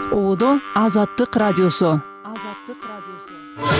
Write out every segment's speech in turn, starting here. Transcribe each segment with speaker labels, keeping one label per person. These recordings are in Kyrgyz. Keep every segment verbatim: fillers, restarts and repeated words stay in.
Speaker 1: Оодо Азаттык радиосу. Азаттык радиосу.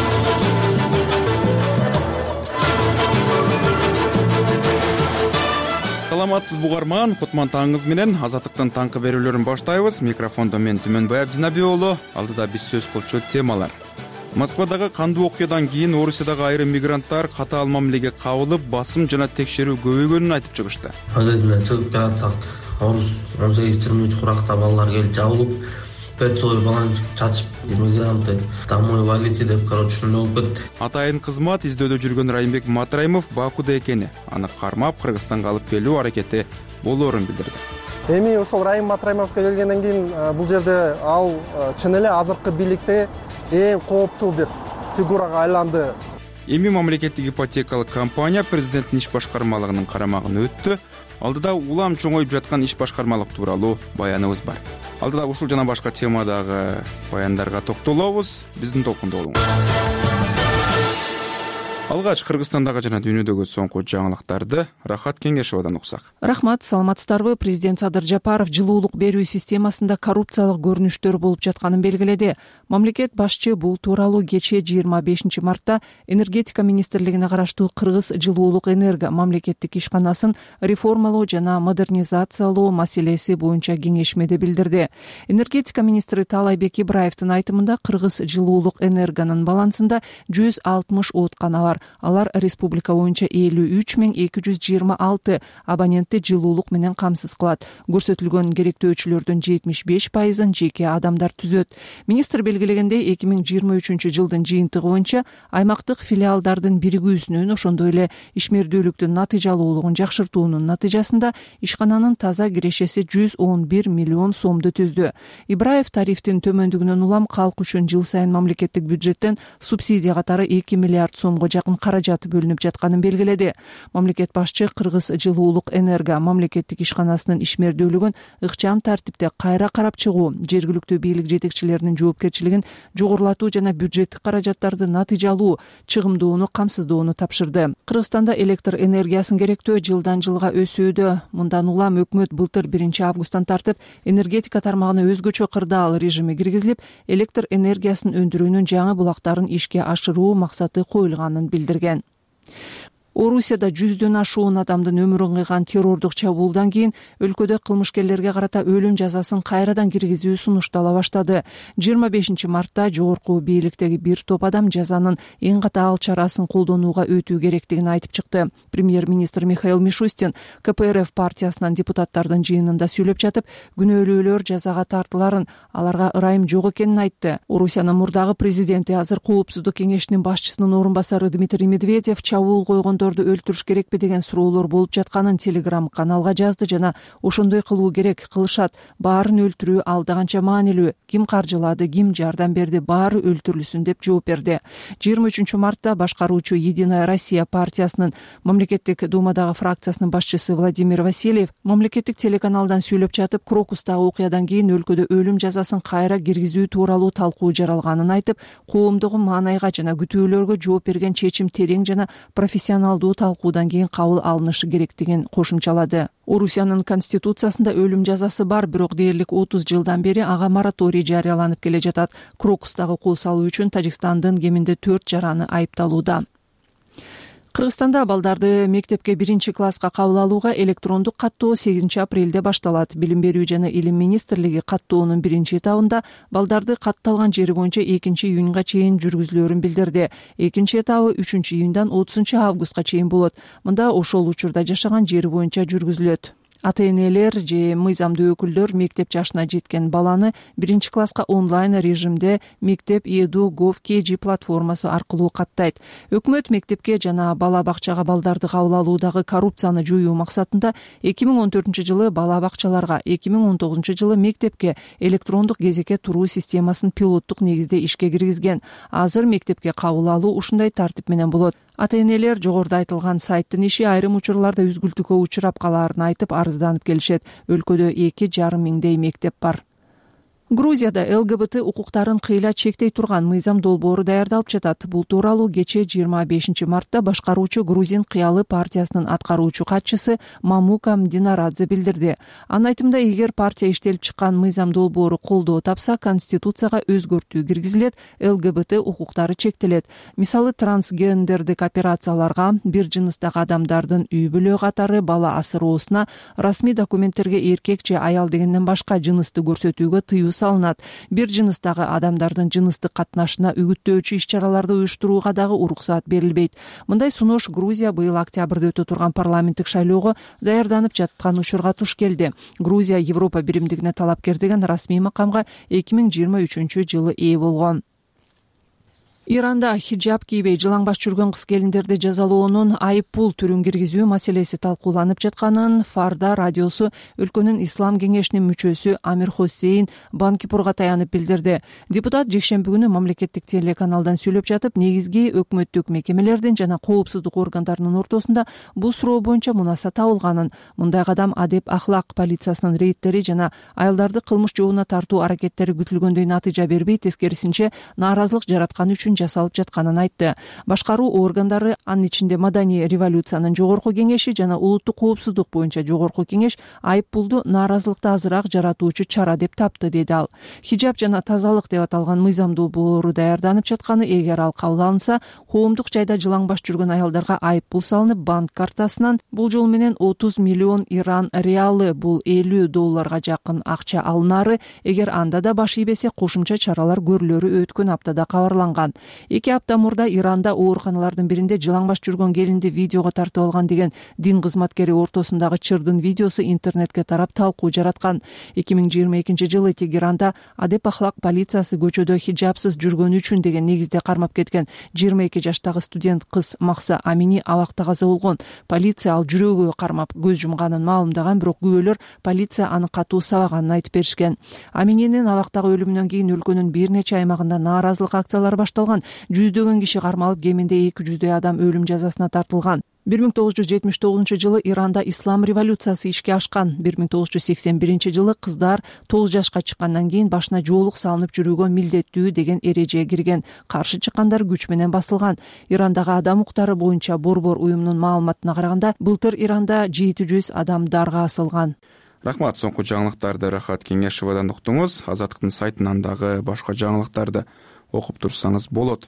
Speaker 2: Саламатсызбы угарман, кутман таңыңыз менен Азаттыктын таңкы берүүлөрүн баштайбыз. Микрофондо мен Түмөнбай Абдинаби уулу. Алдыда биз сөз кылчу темалар. Москвадагы кандуу окуядан кийин Орусиядагы айрым мигранттар катаал мамилеге кабылып, басым жана текшерүү көбөйгөнүн айтып чыгышты.
Speaker 3: Магазинден чыгып келатсак, Орус он сегиз жыйырма үч куракта балалар келип жабылып, пятьсот баланы чачып, мигранты домой валите деп, короче, ушундай болуп кетти.
Speaker 2: Атайын кызмат издөөдө жүргөн Райымбек Матраимов Бакуда экени, аны кармап Кыргызстанга алып келүү аракети болоорун билдирди.
Speaker 4: Эми ошол Райым Матраимовго келгенден кийин бул жерде ал чын эле азыркы бийликте эң кооптуу бир фигурага айланды.
Speaker 2: Эми мамлекеттик ипотекалык компания президенттин иш башкармалыгынын карамагына өттү. Алдыда улам чоңоюп жаткан иш башкармалык тууралуу баяныбыз бар. Алдыда ушул жана башка темадагы баяндарга токтолобуз. Биздин толкунда болуңуз. Алгач Кыргызстандагы жана дүйнөдөгү соңку жаңылыктарды Рахат Кеңешовадан уксак.
Speaker 1: Рахмат, саламатсыздарбы? Президент Садыр Жапаров жылуулук берүү системасында коррупциялык көрүнүштөр болуп жатканын белгиледи. Мамлекет башчы бул тууралуу кечээ жыйырма бешинчи мартта энергетика министрлигине караштуу Кыргыз жылуулук энерго мамлекеттик ишканасын реформалоо жана модернизациялоо маселеси боюнча кеңешмеде билдирди. Энергетика министри Таалайбек Ибраевдин айтымында Кыргыз жылуулук энергонун балансында жүз алтымыш ооткана бар. Алар республика боюнча элүү үч миң эки жүз жыйырма алты абонентти жылуулук менен камсыз кылат. Көрсөтүлгөн керектөөчүлөрдүн жетимиш беш пайызын жеке адамдар түзөт. Министр белгилегендей, эки миң жыйырма үчүнчү жылдын жыйынтыгы боюнча аймактык филиалдардын биригүүсүнүн, ошондой эле ишмердүүлүктүн натыйжалуулугун жакшыртуунун натыйжасында ишкананын таза кирешеси жүз он бир миллион сомду түздү. Ибраев тарифтин төмөндүгүнөн улам калк үчүн жыл сайын мамлекеттик бюджеттен субсидия катары эки миллиард сомго жакын каражат бөлүнүп жатканын белгиледи. Мамлекет башчы Кыргыз жылуулук энерго мамлекеттик ишканасынын ишмердүүлүгүн ыкчам тартипте кайра карап чыгуу, жергиликтүү бийлик жетекчилеринин жоопкерчилигин жогорулатуу жана бюджеттик каражаттарды натыйжалуу, чыгымдууну камсыздоону тапшырды. Кыргызстанда электр энергиясын керектөө жылдан жылга өсүүдө. Мындан улам өкмөт былтыр биринчи августтан тартып энергетика тармагына өзгөчө кырдаал режими киргизилип, электр энергиясын өндүрүүнүн жаңы булактарын ишке ашыруу максаты коюлганын билдирген. Орусияда жүздөн ашуун адамдын өмүрүн кыйган террордук чабуулдан кийин өлкөдө кылмышкерлерге карата өлүм жазасын кайрадан киргизүү сунуштала баштады. жыйырма бешинчи мартта жогорку бийликтеги бир топ адам жазанын эң катаал чарасын колдонууга өтүү керектигин айтып чыкты. Премьер-министр Михаил Мишустин ка пэ эр эф партиясынан депутаттардын жыйынында сүйлөп жатып, күнөөлүүлөр жазага тартыларын, аларга ырайым жок экенин айтты. Орусиянын мурдагы президенти, азыр Коопсуздук кеңешинин башчысынын орун басары Дмитрий Медведев чабуул койгон өлтүрүш керекпи деген суроолор болуп жатканын Telegram каналга жазды жана ошондой кылуу керек, кылышат, баарын өлтүрүү алда канча маанилүү, ким каржылады, ким жардам берди, баары өлтүрүлсүн деп жооп берди. жыйырма үчүнчү мартта башкаруучу Единая Россия партиясынын мамлекеттик думадагы фракциясынын башчысы Владимир Васильев мамлекеттик телеканалдан сүйлөп жатып, Крокустагы окуядан кийин өлкөдө өлүм жазасын кайра киргизүү тууралуу талкуу жаралганын айтып, коомдогу маанайга жана күтүүлөргө жооп берген чечим терең жана профессионал талкуудан кийин кабыл алынышы керектигин кошумчалады. Орусиянын конституциясында өлүм жазасы бар, бирок дээрлик отуз жылдан бери ага мораторий жарыяланып келе жатат. Крокустагы кол салуу үчүн Тажикстандын кеминде төрт жараны айыпталууда. Кыргызстанда балдарды мектепке биринчи класска кабыл алууга электрондук каттоо сегизинчи апрелде башталат. Билим берүү жана илим министрлиги каттоонун биринчи этабында балдарды катталган жери боюнча экинчи июнга чейин жүргүзүлөөрүн билдирди. Экинчи этабы үчүнчү июндан отузунчу августка чейин болот. Мында ошол учурда жашаган жери боюнча жүргүзүлөт. Ата-энелер же мыйзамдуу өкүлдөр мектеп жашына жеткен баланы биринчи класска онлайн режимде мектеп Edu Gov кей джи платформасы аркылуу каттайт. Өкмөт мектепке жана бала бакчага балдарды кабыл алуудагы коррупцияны жоюу максатында эки миң он төртүнчү жылы бала бакчаларга, эки миң он тогузунчу жылы мектепке электрондук кезекке туруу системасын пилоттук негизде ишке киргизген. Азыр мектепке кабыл алуу ушундай тартип менен болот. Ата-энелер жогоруда айтылган сайттын иши айрым учурларда үзгүлтүккө учурап калаарын айтып арызданып келишет. Өлкөдө эки жарым миңдей мектеп бар. Грузияда ЛГБТ укуктарын кыйла чектей турган мыйзам долбоору даярдалып жатат. Бул тууралуу кечээ жыйырма бешинчи мартта башкаруучу Грузин кыялы партиясынын аткаруучу катчысы Мамука Мдинарадзе билдирди. Анын айтымында, эгер партия иштелип чыккан мыйзам долбоору колдоо тапса, конституцияга өзгөртүү киргизилет, ЛГБТ укуктары чектелет. Мисалы, трансгендердик операцияларга, бир жыныстагы адамдардын үй бүлө катары бала асыроосуна, расмий документтерге эркек же аял дегенден башка жынысты көрсөтүүгө тыюу салынат. Бир жыныстагы адамдардын жыныстык катнашына үгүттөөчү иш-чараларды уюштурууга дагы уруксаат берилбейт. Мындай сунуш Грузия быйыл октябрда өтө турган парламенттик шайлоого даярданып жаткан учурга туш келди. Грузия Европа биримдигине талапкер деген расмий макамга эки миң жыйырма үчүнчү жылы ээ болгон. Иранда хиджаб кийбей жылаңбаш жүргөн кыз келиндерди жазалоонун айып пул түрүн киргизүү маселеси талкууланып жатканын Фарда радиосу өлкөнүн ислам кеңешинин мүчөсү Амир Хусейн Банкипурга таянып билдирди. Депутат жекшемби күнү мамлекеттик телеканалдан сүйлөп жатып, негизги өкмөттүк мекемелердин жана коопсуздук органдарынын ортосунда бул суроо боюнча мунаса табылганын, мындай кадам адеп ахлак полициясынын рейдтери жана аялдарды кылмыш жообуна тартуу аракеттери күтүлгөндөй натыйжа бербей, тескерисинче нааразылык жараткан үчүн жасалып жатканын айтты. Башкаруу органдары, анын ичинде Маданий революциянын жогорку кеңеши жана улуттук коопсуздук боюнча жогорку кеңеш айып пулду нааразылыкты азыраак жаратуучу чара деп тапты, деди ал. Хиджаб жана тазалык деп аталган мыйзам долбоору даярданып жатканы, эгер ал кабыл алынса, коомдук жайда жылаңбаш жүргөн аялдарга айып пул салынып, банк картасынан бул жол менен отуз миллион Иран реалы, бул элүү долларга жакын акча алынары, эгер анда да баш ийбесе кошумча чаралар көрүлөрү өткөн аптада кабарланган. Эки апта мурда Иранда ооруканалардын биринде жылаңбаш жүргөн келинди видеого тартып алган деген дин кызматкери ортосундагы чырдын видеосу интернетке тарап талкуу жараткан. эки миң жыйырма экинчи жылы Тегеранда адеп ахлак полициясы көчөдө хиджабсыз жүргөнү үчүн деген негизде кармап кеткен жыйырма эки жаштагы студент кыз Макса Амини абакта каза болгон. Полиция ал жүрөгү кармап көз жумганын маалымдаган, бирок күбөлөр полиция аны катуу сабаганын айтып беришкен. Амининин абактагы өлүмүнөн кийин өлкөнүн бир нече аймагында нааразылык акциялары башталган. Жүздөгөн киши кармалып, кеминде эки жүздөй адам өлүм жазасына тартылган. бир миң тогуз жүз жетимиш тогузунчу жылы Иранда ислам революциясы ишке ашкан. бир миң тогуз жүз сексен биринчи жылы кыздар тогуз жашка чыккандан кийин башына жоолук салынып жүрүүгө милдеттүү деген эреже кирген. Каршы чыккандар күч менен басылган. Ирандагы адам укуктары боюнча Борбор уюмунун маалыматына караганда, былтыр Иранда жети жүз адам дарга асылган.
Speaker 2: Рахмат, соңку жаңылыктарды Рахат Кеңешевадан уктуңуз. Азаттыктын сайтынан дагы башка жаңылыктарды окуп турсаңыз болот.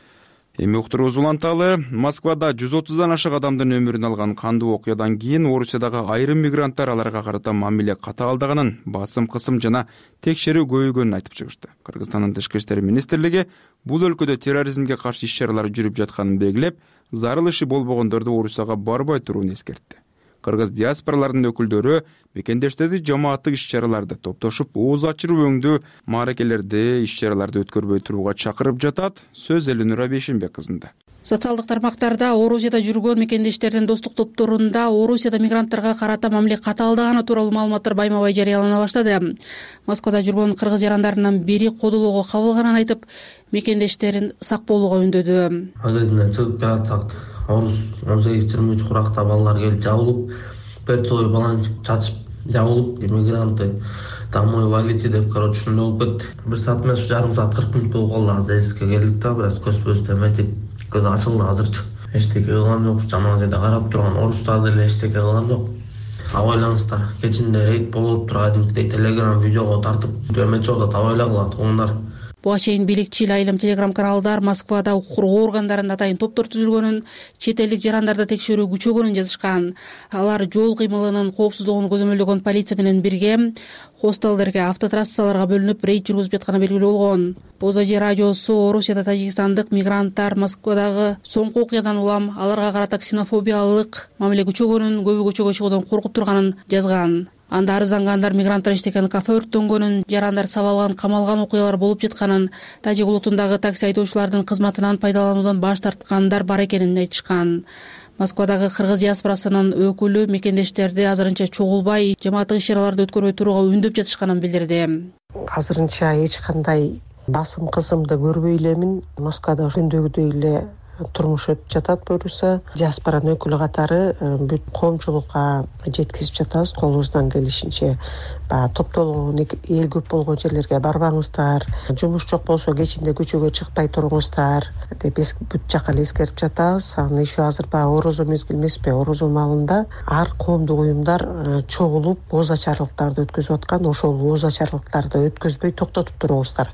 Speaker 2: Эми уктурубуз уланталы. Москвада жүз отуздан ашык адамдын өмүрүн алган кандуу окуядан кийин Орусиядагы айрым мигранттар аларга карата мамиле катаалдаганын, басым кысым жана текшерүү көбөйгөнүн айтып чыгышты. Кыргызстандын Тышкы иштер министрлиги бул өлкөдө терроризмге каршы иш-чаралар жүрүп жатканын белгилеп, зарыл иши болбогондорду Орусияга барбай туруун эскертти. Кыргыз диаспораларынын өкүлдөрү мекендештерди жамааттык иш-чараларды топтошуп, ооз ачыруу өңдүү мааракелерди, иш-чараларды өткөрбөй турууга чакырып жатат. Сөз Элинура Бейшенбек кызында.
Speaker 5: Социалдык тармактарда Орусияда жүргөн мекендештердин достук топторунда Орусияда мигранттарга карата мамиле катаалдаганы тууралуу маалыматтар байма-бай жарыялана баштады. Москвада жүргөн кыргыз жарандарынын бири кодолоого кабылганын айтып, мекендештерин сак болууга үндөдү.
Speaker 3: Магазинден чыгып келатсак, Орус он сегиз жыйырма үч куракта балалар келип жабылып, перцовый баланчык чачып жабылып, мигранты домой валите деп, короче, ушундай болуп кетти. Бир саат эмес, жарым саат кырк мүнөт болуп калды. Азыр эсикке келдик да, бир аз көз-көз эметип, көз ачылды азырчы. Эчтеке кылган жок, жаман жерде карап турган орустар деле эчтеке кылган жок. Абайлаңыздар, кечинде рейд болуп турган телеграм видеого тартып, эметчиода табайлагыла туугандар.
Speaker 5: Буга чейин бийликчил айылым телеграм-каналдар Москвада укук коргоо органдарында атайын топтор түзүлгөнүн, чет элдик жарандарды текшерүү күчөгөнүн жазышкан. Алар жол кыймылынын коопсуздугун көзөмөлдөгөн полиция менен бирге хостелдерге, автотрассаларга бөлүнүп рейд жүргүзүп жатканы белгилүү болгон. Бозоди радиосу Орусияда тажикстандык мигранттар Москвадагы соңку окуядан улам аларга карата ксенофобиялык мамиле күчөгөнүн, көбү көчөгө чыгуудан коркуп турганын жазган. Анда арыздангандар мигранттар иштеген кафе өрттөнгөнүн, жарандар сабалган, камалган окуялар болуп жатканын, Тажик улутундагы такси айдоочулардын кызматынан пайдалануудан баш тарткандар бар экенин айтышкан. Москвадагы кыргыз диаспорасынын өкүлү мекендештерди азырынча чогулбай, жамааттык иш-чараларды өткөрбөй турууга үндөп жатышканын билдирди.
Speaker 6: Азырынча эч кандай басым кысымды көрбөй элемин. Москвада күндөгүдөй эле турмуш өтүп жатат буюрса. Диаспоранын өкүлү катары бүт коомчулукка жеткизип жатабыз колубуздан келишинче. Баягы топтолгон эл көп болгон жерлерге барбаңыздар, жумуш жок болсо кечинде көчөгө чыкпай туруңуздар деп бүт жака эле эскерип жатабыз. Аны еще азыр баягы орозо мезгил эмеспи, орозо маалында ар коомдук уюмдар чогулуп ооз ачарлыктарды өткөзүп аткан. Ошол ооз ачарлыктарды өткөзбөй токтотуп туруңуздар.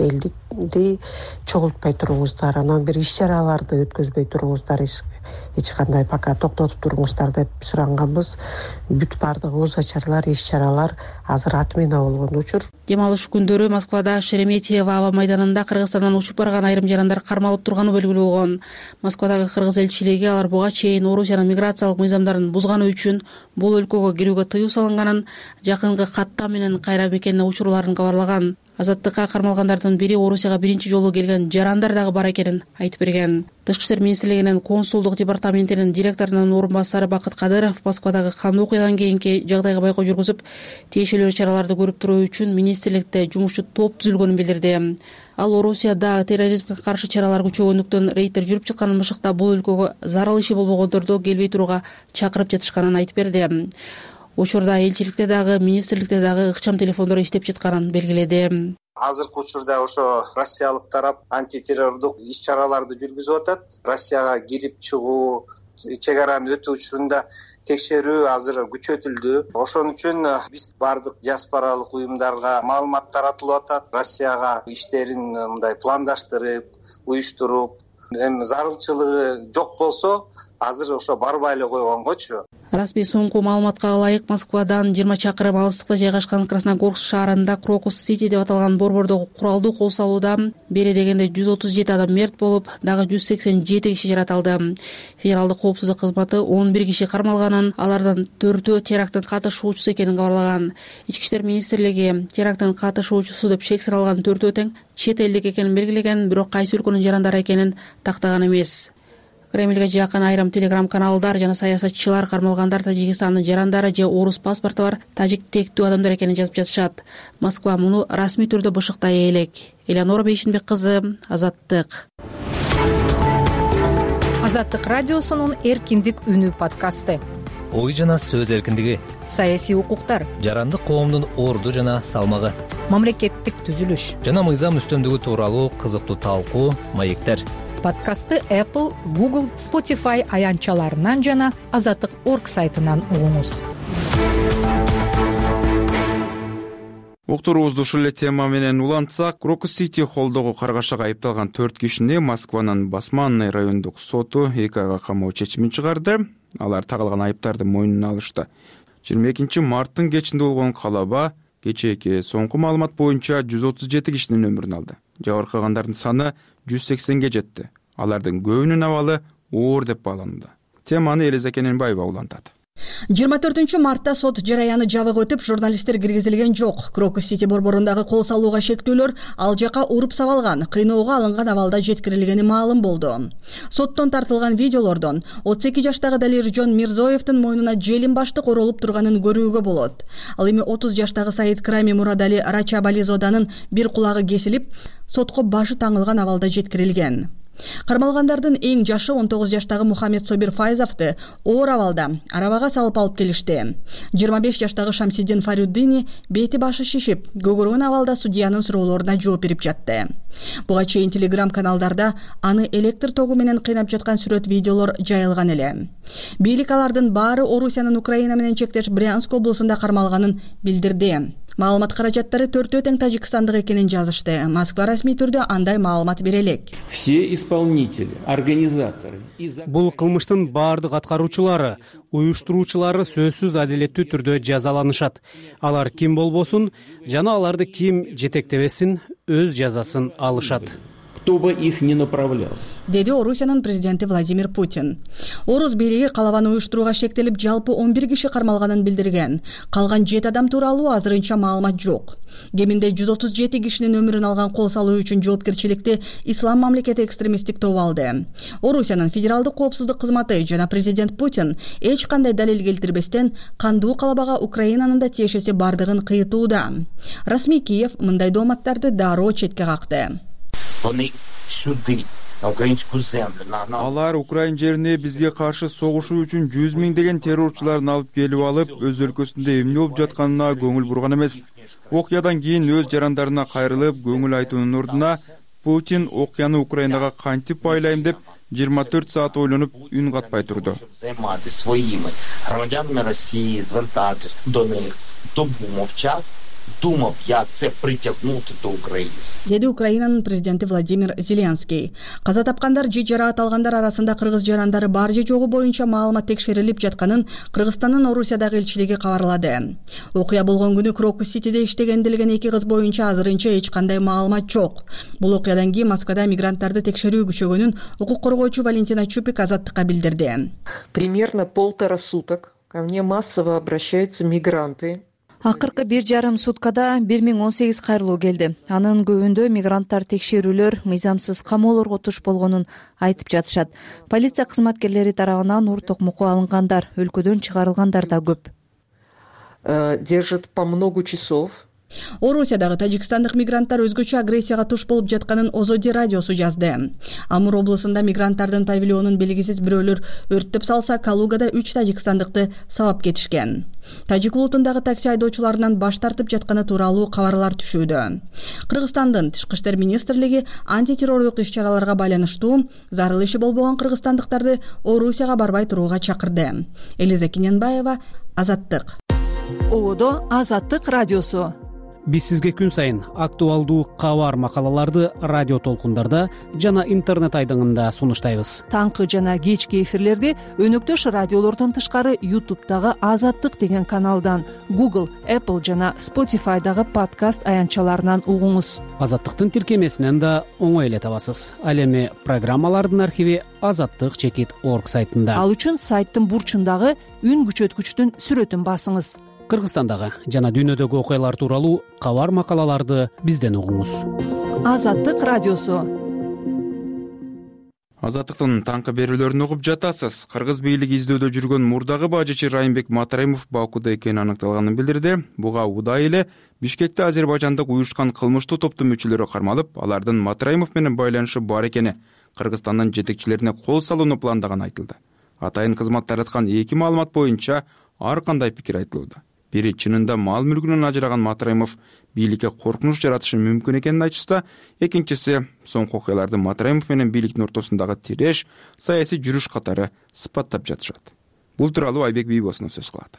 Speaker 6: Элди чогултпай туруңуздар, анан бир иш чараларды өткөзбөй туруңуздар, эч кандай пока токтотуп туруңуздар деп суранганбыз. Бүт баардык ооз ачарлар, иш чаралар азыр отмена болгон учур.
Speaker 5: Дем алыш күндөрү Москвада Шереметьево аба майданында Кыргызстандан учуп барган айрым жарандар кармалып турганы белгилүү болгон. Москвадагы кыргыз элчилиги алар буга чейин Орусиянын миграциялык мыйзамдарын бузганы үчүн бул өлкөгө кирүүгө тыюу салынганын, жакынкы каттам менен кайра мекенине учурларын кабарлаган. Азаттыкка кармалгандардын бири Орусияга биринчи жолу келген жарандар дагы бар экенин айтып берген. Тышкы иштер министрлигинин консулдук департаментинин директорунун орун басары Бакыт Кадыров Москвадагы кандуу окуядан кийинки жагдайга байкоо жүргүзүп, тиешелүү чараларды көрүп туруу үчүн министрликте жумушчу топ түзүлгөнүн билдирди. Ал Орусияда терроризмге каршы чаралар күчөгөндүктөн рейдтер жүрүп жатканын башыкта бул өлкөгө зарыл иши болбогондорду келбей турууга чакырып жатышканын айтып берди. Учурда элчиликте дагы, министрликте дагы ыкчам телефондор иштеп жатканын белгиледи.
Speaker 7: Азыркы учурда ошо Россиялык тарап антитеррордук иш чараларды жүргүзүп атат. Россияга кирип чыгуу, чек араны өтүү учурунда текшерүү азыр күчөтүлдү. Ошон үчүн биз бардык диаспоралык уюмдарга маалымат таратылып атат. Россияга иштерин мындай пландаштырып, уюштуруп, эми зарылчылыгы жок болсо, азыр ошо барбай эле койгонгочу.
Speaker 5: Расмий соңку маалыматка ылайык Москвадан жыйырма чакырым алыстыкта жайгашкан Красногорск шаарында Крокус Сити деп аталган борбордогу куралдуу кол салууда бери дегенде жүз отуз жети адам мерт болуп, дагы жүз сексен жети киши жаратылды. Федералдык коопсуздук кызматы он бир киши кармалганын, алардын төртөө теракттын катышуучусу экенин кабарлаган. Ички иштер министрлиги теракттын катышуучусу деп шек салган төртөө тең чет элдик экенин белгилеген, бирок кайсы өлкөнүн жарандары экенин тактаган эмес. Кремльге жакын айрым телеграм-каналдар жана саясатчылар кармалгандар Тажикстандын жарандары же орус паспорту бар тажик тектүү адамдар экенин жазып жатышат. Москва муну расмий түрдө бышыктай элек. Элеонора Бейшинбек кызы, Азаттык.
Speaker 8: Азаттык радиосунун эркиндик үнү подкасты.
Speaker 9: Ой жана сөз эркиндиги,
Speaker 8: саясий укуктар,
Speaker 9: жарандык коомдун орду жана салмагы,
Speaker 8: мамлекеттик түзүлүш
Speaker 9: жана мыйзам үстөмдүгү тууралуу кызыктуу талкуу, маектер.
Speaker 8: Подкастты Apple, Google, Spotify аянтчаларынан жана азаттык точка орг сайтынан угуңуз.
Speaker 2: Уктуруубузду ушул эле тема менен улантсак, Крокус Сити холлдогу каргашага айыпталган төрт кишини Москванын Басманный райондук соту эки айга камоо чечимин чыгарды. Алар тагылган айыптарды мойнуна алышты. жыйырма экинчи марттын кечинде болгон калаба кечээки соңку маалымат боюнча жүз отуз жети кишинин өмүрүн алды. Жабыркагандардын саны жүз сексенге жетти. Алардын көбүнүн абалы оор деп бааланууда. Теманы Элиза Кененбаева улантат.
Speaker 10: жыйырма төртүнчү мартта сот жараяны жабык өтүп, журналисттер киргизилген жок. Крокус Сити борборундагы кол салууга шектүүлөр ал жака уруп сабалган, кыйноого алынган абалда жеткирилгени маалым болду. Соттон тартылган видеолордон отуз эки жаштагы Далиржон Мирзоевдин мойнуна желим баштык оролуп турганын көрүүгө болот. Ал эми отуз жаштагы Саид Крами Мурадали Рачабализоданын бир кулагы кесилип, сотко башы таңылган абалда жеткирилген. Кармалгандардын эң жашы он тогуз жаштагы Мухаммед Собир Файзовду оор абалда арабага салып алып келишти. жыйырма беш жаштагы Шамсиддин Фарюддини бети башы шишип, көгөргөн абалда судьянын суроолоруна жооп берип жатты. Буга чейин телеграм-каналдарда аны электр тогу менен кыйнап жаткан сүрөт видеолор жайылган эле. Бийлик алардын баары Орусиянын Украина менен чектеш Брянск облусунда кармалганын билдирди. Маалымат каражаттары төртөө тең тажикстандык экенин жазышты. Москва расмий түрдө андай маалымат бере элек.
Speaker 11: Все исполнители, организаторы.
Speaker 12: Бул кылмыштын баардык аткаруучулары, уюштуруучулары сөзсүз адилеттүү түрдө жазаланышат. Алар ким болбосун жана аларды ким жетектебесин өз жазасын алышат.
Speaker 11: Кто бы их не направлял.
Speaker 10: Деди Орусиянын президенти Владимир Путин. Орус бийлиги калабаны уюштурууга шектелип, жалпы он бир киши кармалганын билдирген. Калган жети адам тууралуу азырынча маалымат жок. Кеминде жүз отуз жети кишинин өмүрүн алган кол салуу үчүн жоопкерчиликти Ислам мамлекети экстремисттик тобу алды. Орусиянын федералдык коопсуздук кызматы жана президент Путин эч кандай далил келтирбестен кандуу калабага Украинанын да тиешеси бардыгын кыйтууда. Расмий Киев мындай дооматтарды дароо четке какты.
Speaker 13: Они суды
Speaker 2: алар Украин жерине бизге каршы согушуу үчүн жүз миңдеген террорчуларын алып келип алып, өз өлкөсүндө эмне болуп жатканына көңүл бурган эмес. Окуядан кийин өз жарандарына кайрылып, көңүл айтуунун ордуна Путин окуяны Украинага кантип байлайм деп жыйырма төрт саат ойлонуп, үн катпай турду.
Speaker 10: Думав, як це притягнути до України. Деди Украинанын президенти Владимир Зеленский. Каза тапкандар же жараат алгандар арасында кыргыз жарандары бар же жогу боюнча маалымат текшерилип жатканын Кыргызстандын Орусиядагы элчилиги кабарлады. Окуя болгон күнү Крокус Ситиде иштеген делген эки кыз боюнча азырынча эч кандай маалымат жок. Бул окуядан кийин Москвада мигранттарды текшерүү күчөгөнүн укук коргоочу Валентина Чупик Азаттыкка билдирди.
Speaker 6: Примерно полтора суток ко мне массово обращаются мигранты.
Speaker 13: Акыркы бир жарым суткада бир миң он сегиз кайрылуу келди. Анын көбүндө мигранттар текшерүүлөр, мыйзамсыз камоолорго туш болгонун айтып жатышат. Полиция кызматкерлери тарабынан ур токмокко алынгандар, өлкөдөн чыгарылгандар да көп.
Speaker 6: Держат по много часов.
Speaker 10: Орусиядагы тажикстандык мигранттар өзгөчө агрессияга туш болуп жатканын Озоди радиосу жазды. Амур облусунда мигранттардын павильонун белгисиз бирөөлөр өрттөп салса, Калугада үч тажикстандыкты сабап кетишкен. Тажик улутундагы такси айдоочуларынан баш тартып жатканы тууралуу кабарлар түшүүдө. Кыргызстандын Тышкы иштер министрлиги антитеррордук иш-чараларга байланыштуу зарыл иши болбогон кыргызстандыктарды Орусияга барбай турууга чакырды. Элиза Киненбаева, Азаттык.
Speaker 1: Ободо Азаттык радиосу.
Speaker 12: Биз сизге күн сайын актуалдуу кабар макалаларды радио толкундарда жана интернет айдыңында сунуштайбыз.
Speaker 1: Таңкы жана кечки эфирлерди өнөктөш радиолордон тышкары YouTube'дагы Азаттык деген каналдан, Google, Apple жана Spotify'дагы подкаст аянтчаларынан угуңуз.
Speaker 12: Азаттыктын тиркемесинен да оңой эле табасыз. Ал эми программалардын архиви азаттык чекит орг сайтында.
Speaker 1: Ал үчүн сайттын бурчундагы үн күчөткүчтүн сүрөтүн басыңыз.
Speaker 12: Кыргызстандагы жана дүйнөдөгү окуялар тууралуу кабар макалаларды бизден угуңуз.
Speaker 1: Азаттык радиосу.
Speaker 2: Азаттыктын таңкы берүүлөрүн угуп жатасыз. Кыргыз бийлиги издөөдө жүргөн мурдагы бажычы Райымбек Матраимов Бакуда экени аныкталганын билдирди. Буга удай эле Бишкекте азербайжандык уюшкан кылмыштуу топтун мүчөлөрү кармалып, алардын Матраимов менен байланышы бар экени, Кыргызстандын жетекчилерине кол салууну пландаганы айтылды. Атайын кызмат тараткан эки маалымат боюнча ар кандай пикир айтылууда. Бири чынында мал мүлкүнөн ажыраган Матраимов бийликке коркунуч жаратышы мүмкүн экенин айтышса, экинчиси соңку окуяларды Матраимов менен бийликтин ортосундагы тиреш, саясий жүрүш катары сыпаттап жатышат. Бул тууралуу Айбек Бийбосунов сөз кылат.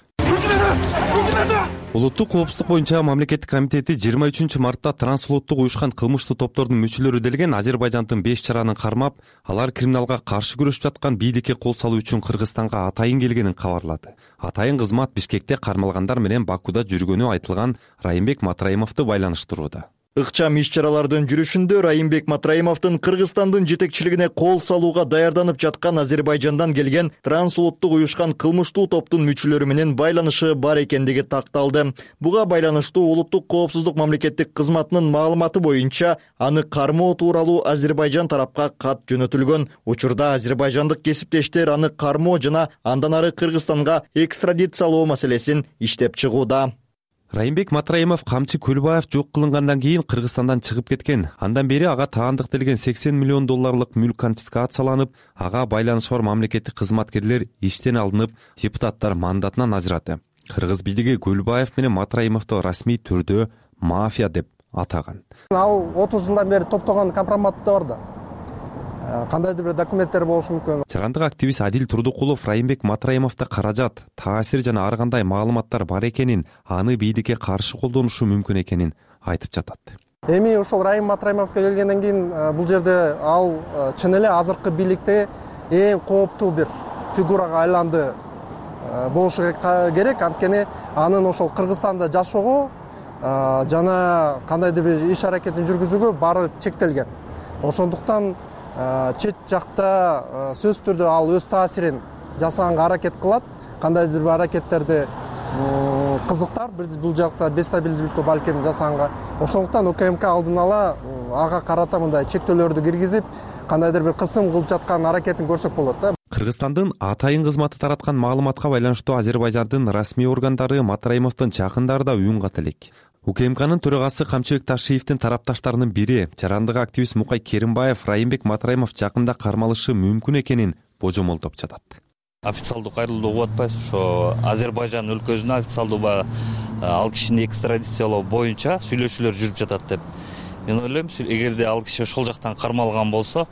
Speaker 14: Улуттук коопсуздук боюнча мамлекеттик комитети жыйырма үчүнчү мартта трансулуттук уюшкан кылмыштуу топтордун мүчөлөрү делген Азербайжандын беш чаранын кармап, алар криминалга каршы күрөшүп жаткан бийликке кол салуу үчүн Кыргызстанга атайын келгенин кабарлады. Атайын кызмат Бишкекте кармалгандар менен Бакуда жүргөнү айтылган Райымбек Матраимовду байланыштырууда.
Speaker 15: Ыкчам иш-чаралардын жүрүшүндө Райымбек Матраимовдун Кыргызстандын жетекчилигине кол салууга даярданып жаткан Азербайжандан келген трансулуттук уюшкан кылмыштуу топтун мүчөлөрү менен байланышы бар экендиги такталды. Буга байланыштуу улуттук коопсуздук мамлекеттик кызматынын маалыматы боюнча аны кармоо тууралуу Азербайжан тарапка кат жөнөтүлгөн. Учурда азербайжандык кесиптештер аны кармоо жана андан ары Кыргызстанга экстрадициялоо маселесин иштеп чыгууда.
Speaker 14: Райымбек Матраимов камчы Көлбаев жок кылынгандан кийин Кыргызстандан чыгып кеткен. Андан бери ага таандыктелген сексен миллион долларлык мүлк конфискацияланып, ага байланышы бар мамлекеттик кызматкерлер иштен алынып, депутаттар мандатынан ажырады. Кыргыз бийлиги Көлбаев менен Матраимовду расмий түрдө мафия деп атаган.
Speaker 4: Ал отуз жылдан бери топтогон компроматы бар да. Кандайдыр бир документтер болушу мүмкүн.
Speaker 14: Чарандык активист Адил Турдукулов Райымбек Матраимовдо каражат, таасир жана ар кандай маалыматтар бар экенин, аны бийликке каршы колдонушу мүмкүн экенин айтып жатат.
Speaker 4: Эми ошол Райым Матраимовго келгенден кийин бул жерде ал чын эле азыркы бийликте эң кооптуу бир фигурага айланды болушу керек. Анткени анын ошол Кыргызстанда жашоого жана кандайдыр бир иш аракетин жүргүзүүгө баары чектелген. Ошондуктан чет жакта сөз түрдө ал өз таасирин жасаганга аракет кылат. Кандайдыр бир аракеттерди кызыктар, бул жакта бестабилдүүлүккө балким жасаганга. Ошондуктан УКМК алдын ала ага карата мындай чектөөлөрдү киргизип, кандайдыр бир кысым кылып жаткан аракетин көрсөк болот да.
Speaker 14: Кыргызстандын атайын кызматы тараткан маалыматка байланыштуу Азербайжандын расмий органдары Матраимовдун жакындары да үн ката элек. УКМКнын төрагасы Камчыбек Ташиевдин тарапташтарынын бири жарандык активист Мукай Керимбаев Райымбек Матраимов жакында кармалышы мүмкүн экенин божомолдоп жатат.
Speaker 16: Официалдуу кайрылуу угуп атпайсыз, ошо Азербайжан өлкөсүнө официалдуу баягы ал кишини экстрадициялоо боюнча сүйлөшүүлөр жүрүп жатат деп мен ойлойм. Эгерде ал киши ошол жактан кармалган болсо,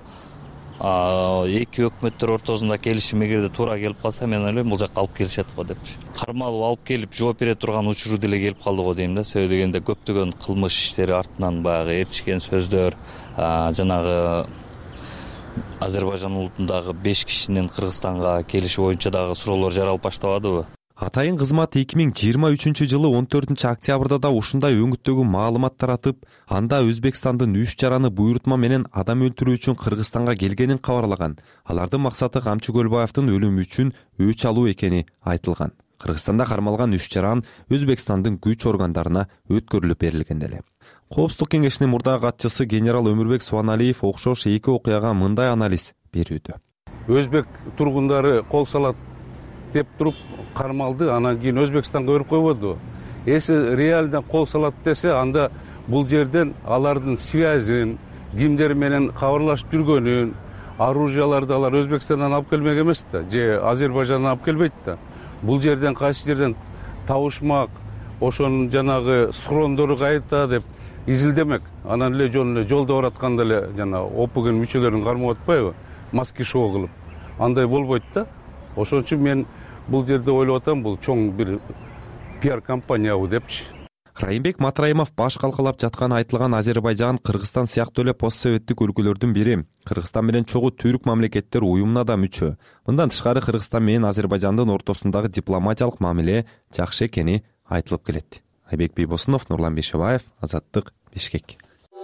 Speaker 16: эки өкмөттөр ортосунда келишим эгерде туура келип калса, мен ойлойм бул жакка алып келишет го депчи. Кармалып алып келип жооп бере турган учуру деле келип калды го дейм да. Себеби дегенде көптөгөн кылмыш иштери артынан баягы ээрчишкен сөздөр, жанагы Азербайжан улутундагы беш кишинин Кыргызстанга келиши боюнча дагы суроолор жаралып баштабадыбы?
Speaker 14: Атайын кызмат эки миң жыйырма үчүнчү жылы он төртүнчү октябрда да ушундай өңүттөгү маалымат таратып, анда Өзбекстандын үч жараны буйрутма менен адам өлтүрүү үчүн Кыргызстанга келгенин кабарлаган. Алардын максаты Камчы Көлбаевдин өлүмү үчүн өч алуу экени айтылган. Кыргызстанда кармалган үч жаран Өзбекстандын күч органдарына өткөрүлүп берилген деле. Коопсуздук кеңешинин мурдагы катчысы генерал Өмүрбек Суаналиев окшош эки окуяга мындай анализ берүүдө.
Speaker 17: Өзбек тургундары кол салат деп туруп кармалды, анан кийин Өзбекстанга өрүп койбоду. Эси реально кол салат десе, анда бул жерден алардын связин, кимдер менен кабарлашып жүргөнүн, оружияларды алар Өзбекстандан алып келмек эмес да, же Азербайжандан алып келбейт да. Бул жерден кайсы жерден табышмак, ошонун жанагы схрондору кайда деп изилдемек. Анан эле жөн эле жолдо баратканда эле жана опуген мүчөлөрүн кармап атпайбы, маски шоу кылып. Андай болбойт да. Ошон үчүн мен бул жерде ойлоп атам, бул чоң бир пиар компаниябы депчи.
Speaker 14: Райымбек Матраимов баш калкалап жатканы айтылган Азербайжан, Кыргызстан сыяктуу эле постсоветтик өлкөлөрдүн бири. Кыргызстан менен чогуу түрк мамлекеттер уюмуна да мүчө. Мындан тышкары Кыргызстан менен Азербайжандын ортосундагы дипломатиялык мамиле жакшы экени айтылып келет. Айбек Бийбосунов, Нурлан Бейшебаев, Азаттык, Бишкек.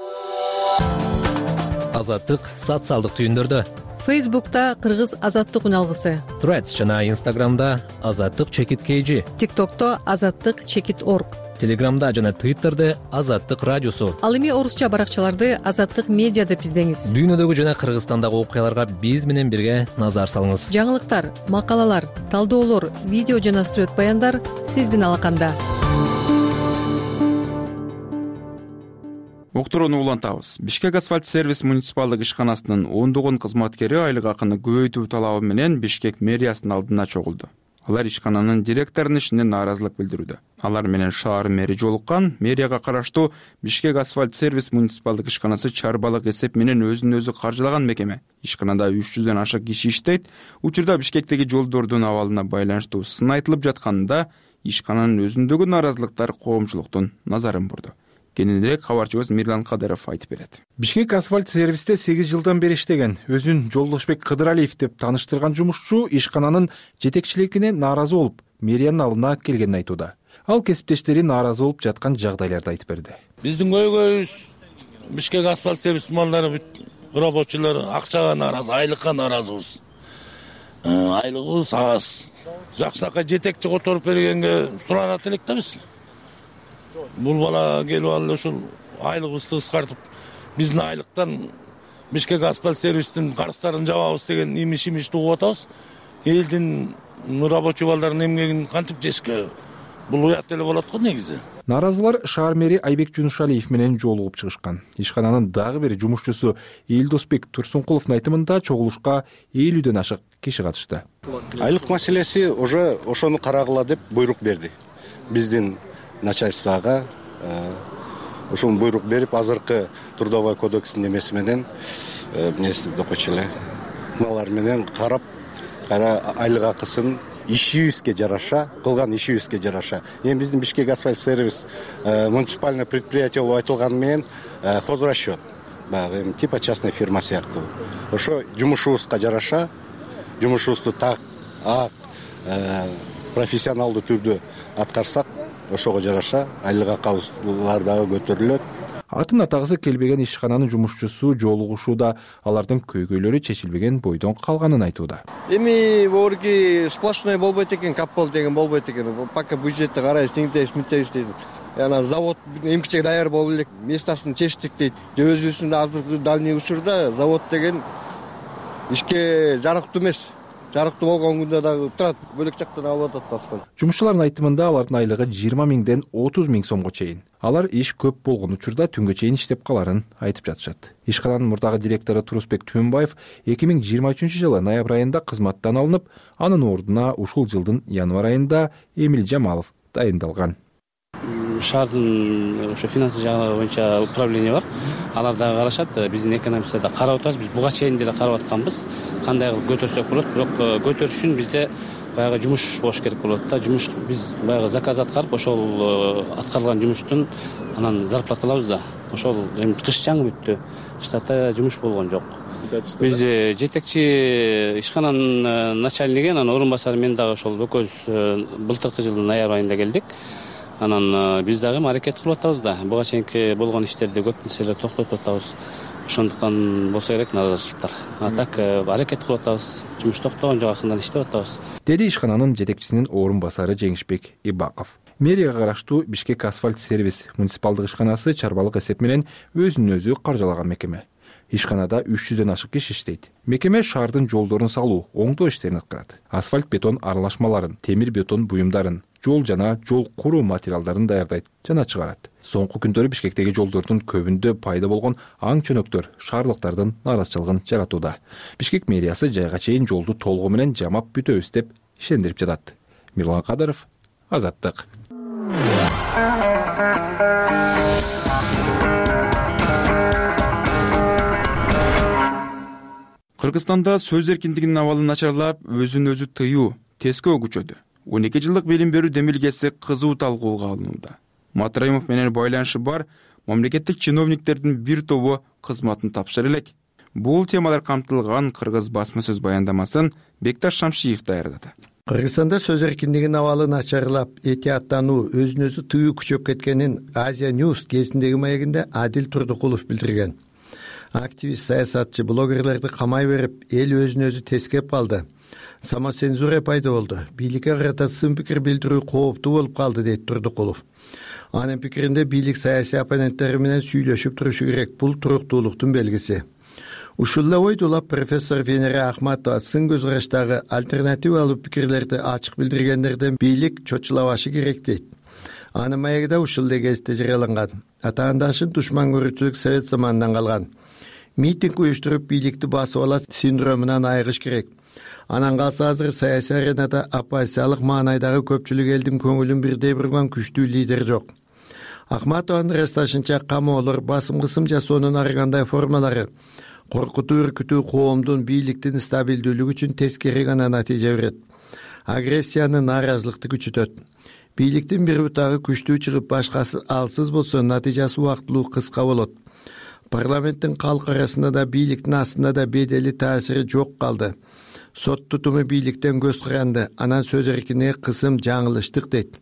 Speaker 9: Азаттык социалдык түйүндөрдө.
Speaker 18: Фейсбукта Кыргыз Азаттык үналгысы,
Speaker 9: Threads жана Инстаграмда Азаттык чекит kg,
Speaker 18: ТикТокто Азаттык чекит орг,
Speaker 9: Телеграмда жана Твиттерде Азаттык радиосу.
Speaker 18: Ал эми орусча баракчаларды Азаттык медиа деп издеңиз.
Speaker 9: Дүйнөдөгү жана Кыргызстандагы окуяларга биз менен бирге назар салыңыз.
Speaker 18: Жаңылыктар, макалалар, талдоолор, видео жана сүрөт баяндар сиздин алаканда.
Speaker 2: Уктурууну улантабыз. Бишкек асфальт сервис муниципалдык ишканасынын ондогон кызматкери айлык акыны көбөйтүү талабы менен Бишкек мэриясынын алдына чогулду. Алар ишкананын директорунун ишине нааразылык билдирүүдө. Алар менен шаар мэри жолуккан. Мэрияга караштуу Бишкек асфальт сервис муниципалдык ишканасы чарбалык эсеп менен өзүн өзү каржылаган мекеме. Ишканада үч жүздөн ашык киши иштейт. Учурда Бишкектеги жолдордун абалына байланыштуу сын айтылып жатканында ишкананын өзүндөгү нааразылыктар коомчулуктун назарын бурду. Кененирээк кабарчыбыз Мирлан Кадыров айтып берет.
Speaker 19: Бишкек асфальт сервисте сегиз жылдан бери иштеген, өзүн Жолдошбек Кыдыралиев деп тааныштырган жумушчу ишкананын жетекчилигине нааразы болуп, мэриянын алдына келгенин айтууда. Ал кесиптештери нааразы болуп жаткан жагдайларды айтып берди.
Speaker 20: Биздин көйгөйүбүз Бишкек асфальт сервис малдары рабочилар акчага нааразы, айлыкка нааразыбыз. Айлыгыбыз аз. Жакшынакай жетекчи которуп бергенге суранат элек да биз. Бул бала келип алып ушул айлыгыбызды кыскартып, биздин айлыктан Бишкек асфальт сервистин карыздарын жабабыз деген имиш-имишти угуп атабыз. Элдин рабочий балдардын эмгегин кантип жешке? Бул уят эле болот го негизи.
Speaker 19: Нааразылар шаар мэри Айбек Жунушалиев менен жолугуп чыгышкан. Ишкананын дагы бир жумушчусу Элдосбек Турсункуловдун айтымында чогулушка элүүдөн ашык киши катышты.
Speaker 21: Айлык маселеси уже ошону карагыла деп буйрук берди. Биздин начальствага ошол буйрук берип, азыркы трудовой кодекстин эмеси менен эмнеси деп койчу малар менен карап, кара айлык акысын ишибизге жараша, кылган ишибизге жараша. Эми биздин Бишкек асфальт сервис муниципальный предприятие болуп айтылганы менен хозрасчет, баягы эми типа частный фирма сыяктуу. Ошо жумушубузга жараша, жумушубузду так, ак, профессионалдуу түрдө аткарсак, ошого жараша айлык акыбыздар дагы көтөрүлөт.
Speaker 19: Атын атагысы келбеген ишкананын жумушчусу жолугушууда алардын көйгөйлөрү чечилбеген бойдон калганын айтууда.
Speaker 22: Эми борги сплошной болбойт экен, каппол деген болбойт экен. Пока бюджетти карайбыз, тиңдейбиз, мынтебиз дейт. Жана завод эмкичек даяр болуп элек, местасын чечтик дейт. Өзүбүздүн азыркы дальний учурда завод деген ишке жарыктуу эмес. жарыктуу болгон күндө дагы турат, бөлөк жактан алып атат асфальт.
Speaker 19: Жумушчулардын айтымында алардын айлыгы жыйырма миңден отуз миң сомго чейин. Алар иш көп болгон учурда түнгө чейин иштеп каларын айтып жатышат. Ишкананын мурдагы директору Турусбек Түмөнбаев эки миң жыйырма үчүнчү жылы ноябрь айында кызматтан алынып, анын ордуна ушул жылдын январь айында Эмиль Жамалов дайындалган.
Speaker 3: Шаардын ошо финансы жагы боюнча управление бар. Алар дагы карашат. Биздин экономистер да карап атабыз. Биз буга чейин деле карап атканбыз. Кандай кылып көтөрсөк болот, бирок көтөрүш үчүн бизде баягы жумуш болуш керек болот да. Жумуш биз баягы заказ аткарып, ошол аткарылган жумуштун анан зарплата алабыз да. Ошол эми кыш жаңы бүттү. Кышта да жумуш болгон жок. Биз жетекчи ишкананын начальниги, анан орун басары мен дагы ошол экөөбүз былтыркы жылдын ноябрь айында келдик. Анан биз дагы аракет кылып атабыз да. Буга чейинки болгон иштерди көп нерселер токтотуп атабыз. Ошондуктан болсо керек наразычылыктар. А так аракет кылып атабыз. Жумуш токтогон жок, акырындан иштеп атабыз.
Speaker 19: Деди ишкананын жетекчисинин орун басары Жеңишбек Ибаков. Мэрияга караштуу Бишкек асфальт сервис муниципалдык ишканасы чарбалык эсеп менен өзүн өзү каржылаган мекеме. Ишканада үч жүздөн ашык киши иштейт. Мекеме шаардын жолдорун салуу, оңдоо иштерин аткарат. Асфальт бетон аралашмаларын, темир бетон буюмдарын, жол жана жол куруу материалдарын даярдайт жана чыгарат. Соңку күндөрү Бишкектеги жолдордун көбүндө пайда болгон аң чөнөктөр шаардыктардын нааразычылыгын жаратууда. Бишкек мэриясы жайга чейин жолду толугу менен жамап бүтөбүз деп ишендирип жатат. Мирлан Кадыров, Азаттык.
Speaker 2: Кыргызстанда сөз эркиндигинин абалы начарлап, өзүн өзү тыюу тескөө күчөдү. он эки жылдык билим берүү демилгеси кызуу талкууга алынууда. Матраимов менен байланышы бар мамлекеттик чиновниктердин бир тобу кызматын тапшыра элек. Бул темалар камтылган кыргыз басма сөз баяндамасын Бекташ Шамшиев даярдады.
Speaker 7: Кыргызстанда сөз эркиндигинин абалы начарлап, этияттануу, өзүн өзү тыюу күчөп кеткенин Азия News кезиндеги маегинде Адил Турдукулов билдирген. Активист, саясатчы, блогерлерди камай берип, эл өзүн өзү тескеп калды. Самоцензура пайда болду. Бийликке карата сын пикир билдирүү кооптуу болуп калды, дейт Турдукулов. Анын пикиринде бийлик саясий оппоненттери менен сүйлөшүп турушу керек. Бул туруктуулуктун белгиси. Ушул эле ойду улап профессор Венера Ахматова сын көз караштагы альтернативалуу пикирлерди ачык билдиргендерден бийлик чочулабашы керек дейт. Анын маегиде ушул эле кезде жарыяланган. Атаандашын душман көрүүчүлүк совет заманынан калган. Митинг уюштуруп бийликти басып алат синдромунан айыгыш керек. Анан калса азыр саясий аренада оппозициялык маанайдагы көпчүлүк элдин көңүлүн бирдей бурган күчтүү лидер жок. Ахматованын ырасташынча камоолор, басым кысым жасоонун ар кандай формалары коркутуу, үркүтүү коомдун бийликтин стабилдүүлүгү үчүн тескери гана натыйжа берет. Агрессияны, нааразылыкты күчөтөт. Бийликтин бир бутагы күчтүү чыгып, башкасы алсыз болсо, натыйжасы убактылуу кыска болот. Парламенттин калк арасында да, бийликтин астында да бедели таасири жок калды. Сот тутуму бийликтен көз каранды, анан сөз эркинине кысым жаңылыштык дейт.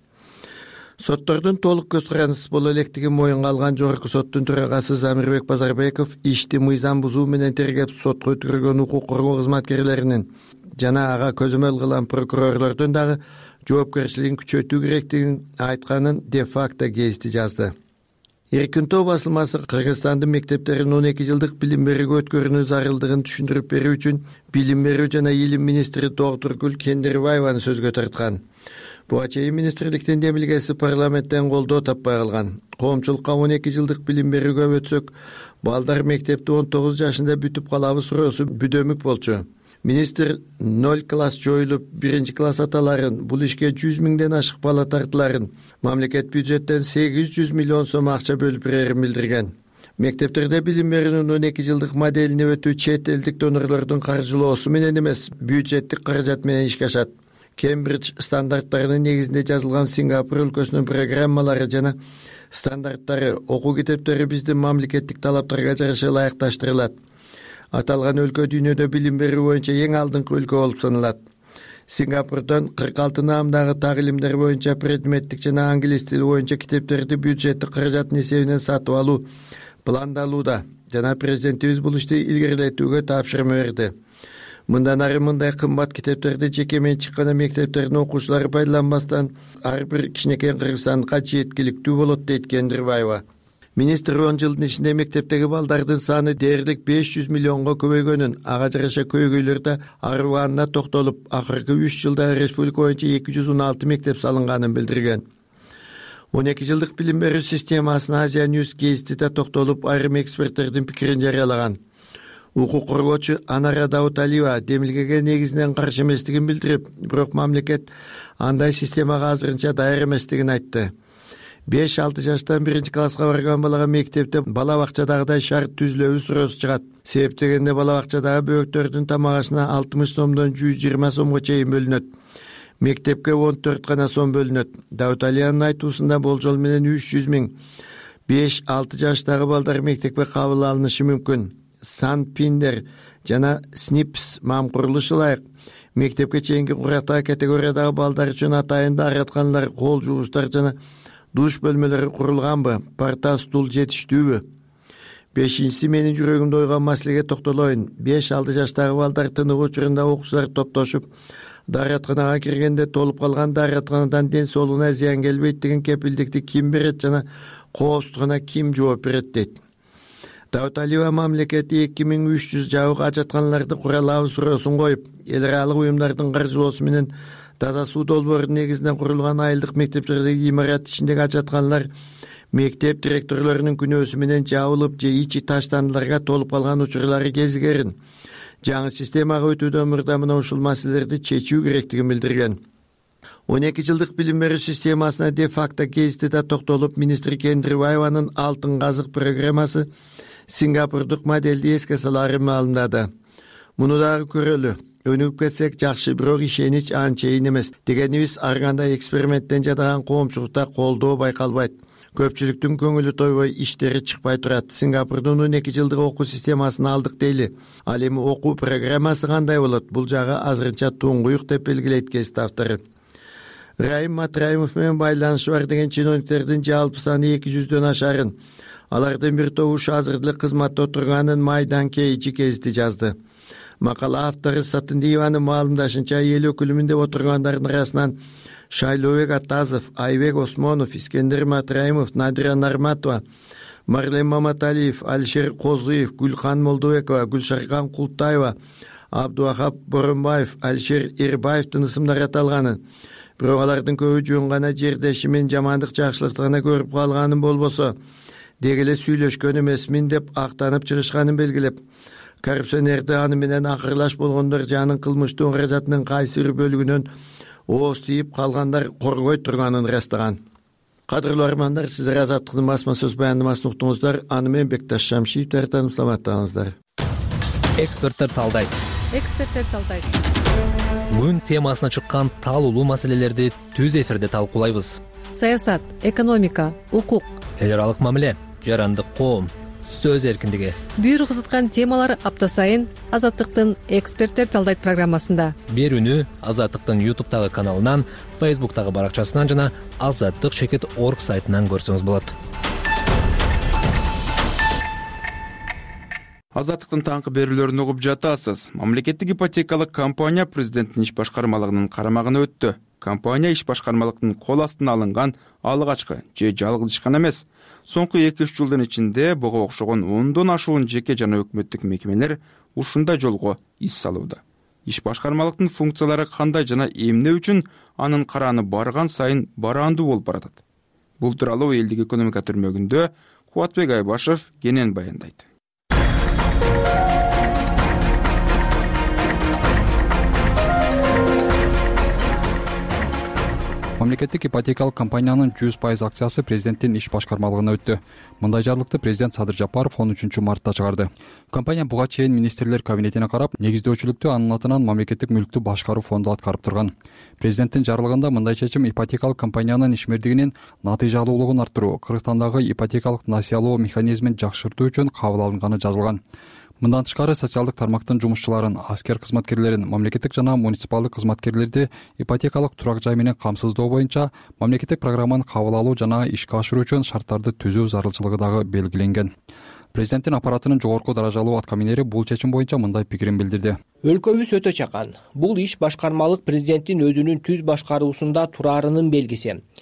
Speaker 7: Соттордун толук көз карандысыз боло электигин моюнга алган жогорку соттун төрагасы Замирбек Базарбеков ишти мыйзам бузуу менен тергеп сотко өткөргөн укук коргоо кызматкерлеринин жана ага көзөмөл кылган прокурорлордун дагы жоопкерчилигин күчөтүү керектигин айтканын де-факто гезити жазды. Эркинтоо басылмасы Кыргызстандын мектептерин он эки жылдык билим берүүгө өткөрүүнүн зарылдыгын түшүндүрүп берүү үчүн билим берүү жана илим министри Доктургүл Кендирбаеваны сөзгө тарткан. Буга чейин министрликтин демилгеси парламенттен колдоо таппай калган. Коомчулукка он эки жылдык билим берүүгө өтсөк, балдар мектепти он тогуз жашында бүтүп калабы суроосу бүдөмүк болчу. Министр ноль класс жоюлуп, биринчи класс аталарын, бул ишке жүз миңден ашык бала тартыларын, мамлекет бюджеттен сегиз жүз миллион сом акча бөлүп берерин билдирген. Мектептерде билим берүүнүн он эки жылдык моделине өтүү чет элдик донорлордун каржылоосу менен эмес, бюджеттик каражат менен ишке ашат. Кембридж стандарттарынын негизинде жазылган Сингапур өлкөсүнүн программалары жана стандарттары, окуу китептери биздин мамлекеттик талаптарга жараша ылайыкташтырылат. Аталган өлкө дүйнөдө билим берүү боюнча эң алдыңкы өлкө болуп саналат. Сингапурдон кырк алты наамдагы тагилимдер боюнча предметтик жана англис тили боюнча китептерди бюджеттик каражаттын эсебинен сатып алуу пландалууда жана президентибиз бул ишти илгерилетүүгө тапшырма берди. Мындан ары мындай кымбат китептерди жеке менчик мектептердин окуучулары пайдаланбастан ар бир кичинекей кыргызстандыкка жеткиликтүү болот, дейт Кендирбаева. министр он жылдын ичинде мектептеги балдардын саны дээрлик беш жүз миллионго көбөйгөнүн, ага жараша көйгөйлөр да арыбаанына токтолуп, акыркы үч жылда республика боюнча эки жүз он алты мектеп салынганын билдирген. он эки жылдык билим берүү системасына Азия Ньюс гезитиде токтолуп, айрым эксперттердин пикирин жарыялаган. Укук коргоочу Анара Дауталиева демилгеге негизинен каршы эместигин билдирип, бирок мамлекет андай системага азырынча даяр эместигин айтты. беш алты жаштан биринчи класска барган балага мектепте бала бакчадагыдай шарт түзүлөбү суроосу чыгат. Себеп дегенде бала бакчадагы бөбөктөрдүн тамак ашына алтымыш сомдон жүз жыйырма сомго чейин бөлүнөт. Мектепке он төрт гана сом бөлүнөт. Дауталиянын айтуусунда болжол менен үч жүз миң беш алты жаштагы балдар мектепке кабыл алынышы мүмкүн. Сан-Пиндер жана Снипс мам курулушу ылайык. Мектепке чейинки курактагы категориядагы балдар үчүн атайын дааратканалар, кол жуугучтар жана душ бөлмөлөрү курулганбы, парта, стул жетиштүүбү? Бешинчиси менин жүрөгүмдө ойгон маселеге токтолоюн. беш алты жаштагы балдар тыныгуу учурунда окуучулар топтошуп, дааратканага киргенде толуп калган дааратканадан ден соолугуна зыян келбейт деген кепилдикти ким берет жана коопсуздугуна ким жооп берет дейт. Дауталиева мамлекети эки миң үч жүз жабык ажатканаларды кура алабы суроосун коюп, эл аралык уюмдардын каржылоосу менен таза суу долбоору негизинде курулган айылдык мектептердеги имарат ичиндеги ажатканалар мектеп директорлорунун күнөөсү менен жабылып же ичи таштандыларга толуп калган учурлары кезигерин. Жаңы системага өтүүдөн мурда мына ушул маселелерди чечүү керектигин билдирген. он эки жылдык билим берүү системасына де-факто гезитиде токтолуп, министр Кендирбаеванын алтын казык программасы Сингапурдук моделди эске салаарын маалымдады. Муну дагы көрөлү. Өнүгүп кетсек жакшы, бирок ишенич анчейин эмес. Дегенибиз ар кандай эксперименттен жадаган коомчулукта колдоо байкалбайт. Көпчүлүктүн көңүлү тойбой, иштери чыкпай турат. Сингапурдун он эки жылдык окуу системасын алдык дейли. Ал эми окуу программасы кандай болот? Бул жагы азырынча туңгуюк деп белгилейт гезит автору. Раим Матраимов менен байланышы бар деген чиновниктердин жалпы саны эки жүздөн ашарын. Алардын бир тобу азырдылык кызматта отурганын майдан кейичи гезити жазды. Макала автору Сатындиеванын маалымдашынча, эл өкүлүмүн деп отургандардын арасынан Шайлообек Атазов, Айбек Осмонов, Искендер Матраимов, Надира Нарматова, Марлен Маматалиев, Алишер Козуев, Гүлхан Молдобекова, Гүлшаркан Култаева, Абдуахап Боронбаев, Алишер Ирбаевдин ысымдары аталганын. Бирок алардын көбү жөн гана жердеши менен жамандык жакшылыкты гана көрүп калганын болбосо, деги эле сүйлөшкөн эмесмин деп актанып чыгышканын белгилеп, коррупционерди аны менен акырлаш болгондор жанын кылмыштуу каражатынын кайсы бир бөлүгүнөн ооз тийип калгандар коргой турганын ырастаган. Кадырлуу армандар, сиздер Азаттыктын басма сөз баяндамасын уктуңуздар. Аны менен Бекташ Шамшиев тарыптанып саламаттаңыздар.
Speaker 9: Эксперттер талдайт.
Speaker 18: Эксперттер талдайт.
Speaker 9: Күн темасына чыккан талуулуу маселелерди түз эфирде талкуулайбыз.
Speaker 18: Саясат, экономика, укук,
Speaker 9: эл аралык мамиле, жарандык коом, сөз эркиндиги.
Speaker 18: Бир кызыткан темалар апта сайын Азаттыктын Эксперттер талдайт программасында.
Speaker 9: Берүүнү Азаттыктын ютубтагы каналынан, фейсбуктагы баракчасынан жана азаттык чекит орг сайтынан көрсөңүз болот.
Speaker 2: Азаттыктын таңкы берүүлөрүн угуп жатасыз. Мамлекеттик ипотекалык компания президенттин иш башкармалыгынын карамагына өттү. Компания иш башкармалыктын кол астына алынган алгачкы же жалгыз ишкана эмес. Соңку эки үч жылдын ичинде буга окшогон ондон ашуун жеке жана өкмөттүк мекемелер ушундай жолго ис салууда. Иш башкармалыктын функциялары кандай жана эмне үчүн анын карааны барган сайын бараандуу болуп баратат? Бул тууралуу элдик экономика түрмөгүндө Кубатбек Айбашев кенен баяндайт.
Speaker 5: Мамлекеттик ипотекалык компаниянын жүз пайыз акциясы президенттин иш башкармалыгына өттү. Мындай жарлыкты президент Садыр Жапаров он үчүнчү мартта чыгарды. Компания буга чейин министрлер кабинетине карап, негиздөөчүлүктү анын атынан мамлекеттик мүлктү башкаруу фонду аткарып турган. Президенттин жарлыгында мындай чечим ипотекалык компаниянын ишмердигинин натыйжалуулугун арттыруу, Кыргызстандагы ипотекалык насыялоо механизмин жакшыртуу үчүн кабыл алынганы жазылган. Мындан тышкары социалдык тармактын жумушчуларын, аскер кызматкерлерин, мамлекеттик жана муниципалдык кызматкерлерди ипотекалык турак жай менен камсыздоо боюнча мамлекеттик программаны кабыл алуу жана ишке ашыруу үчүн шарттарды түзүү зарылчылыгы дагы белгиленген. Президенттин аппаратынын жогорку даражалуу аткаминери бул чечим боюнча мындай пикирин билдирди.
Speaker 8: Өлкөбүз өтө чакан. Бул иш башкармалык президенттин өзүнүн түз башкаруусунда тураарынын белгиси.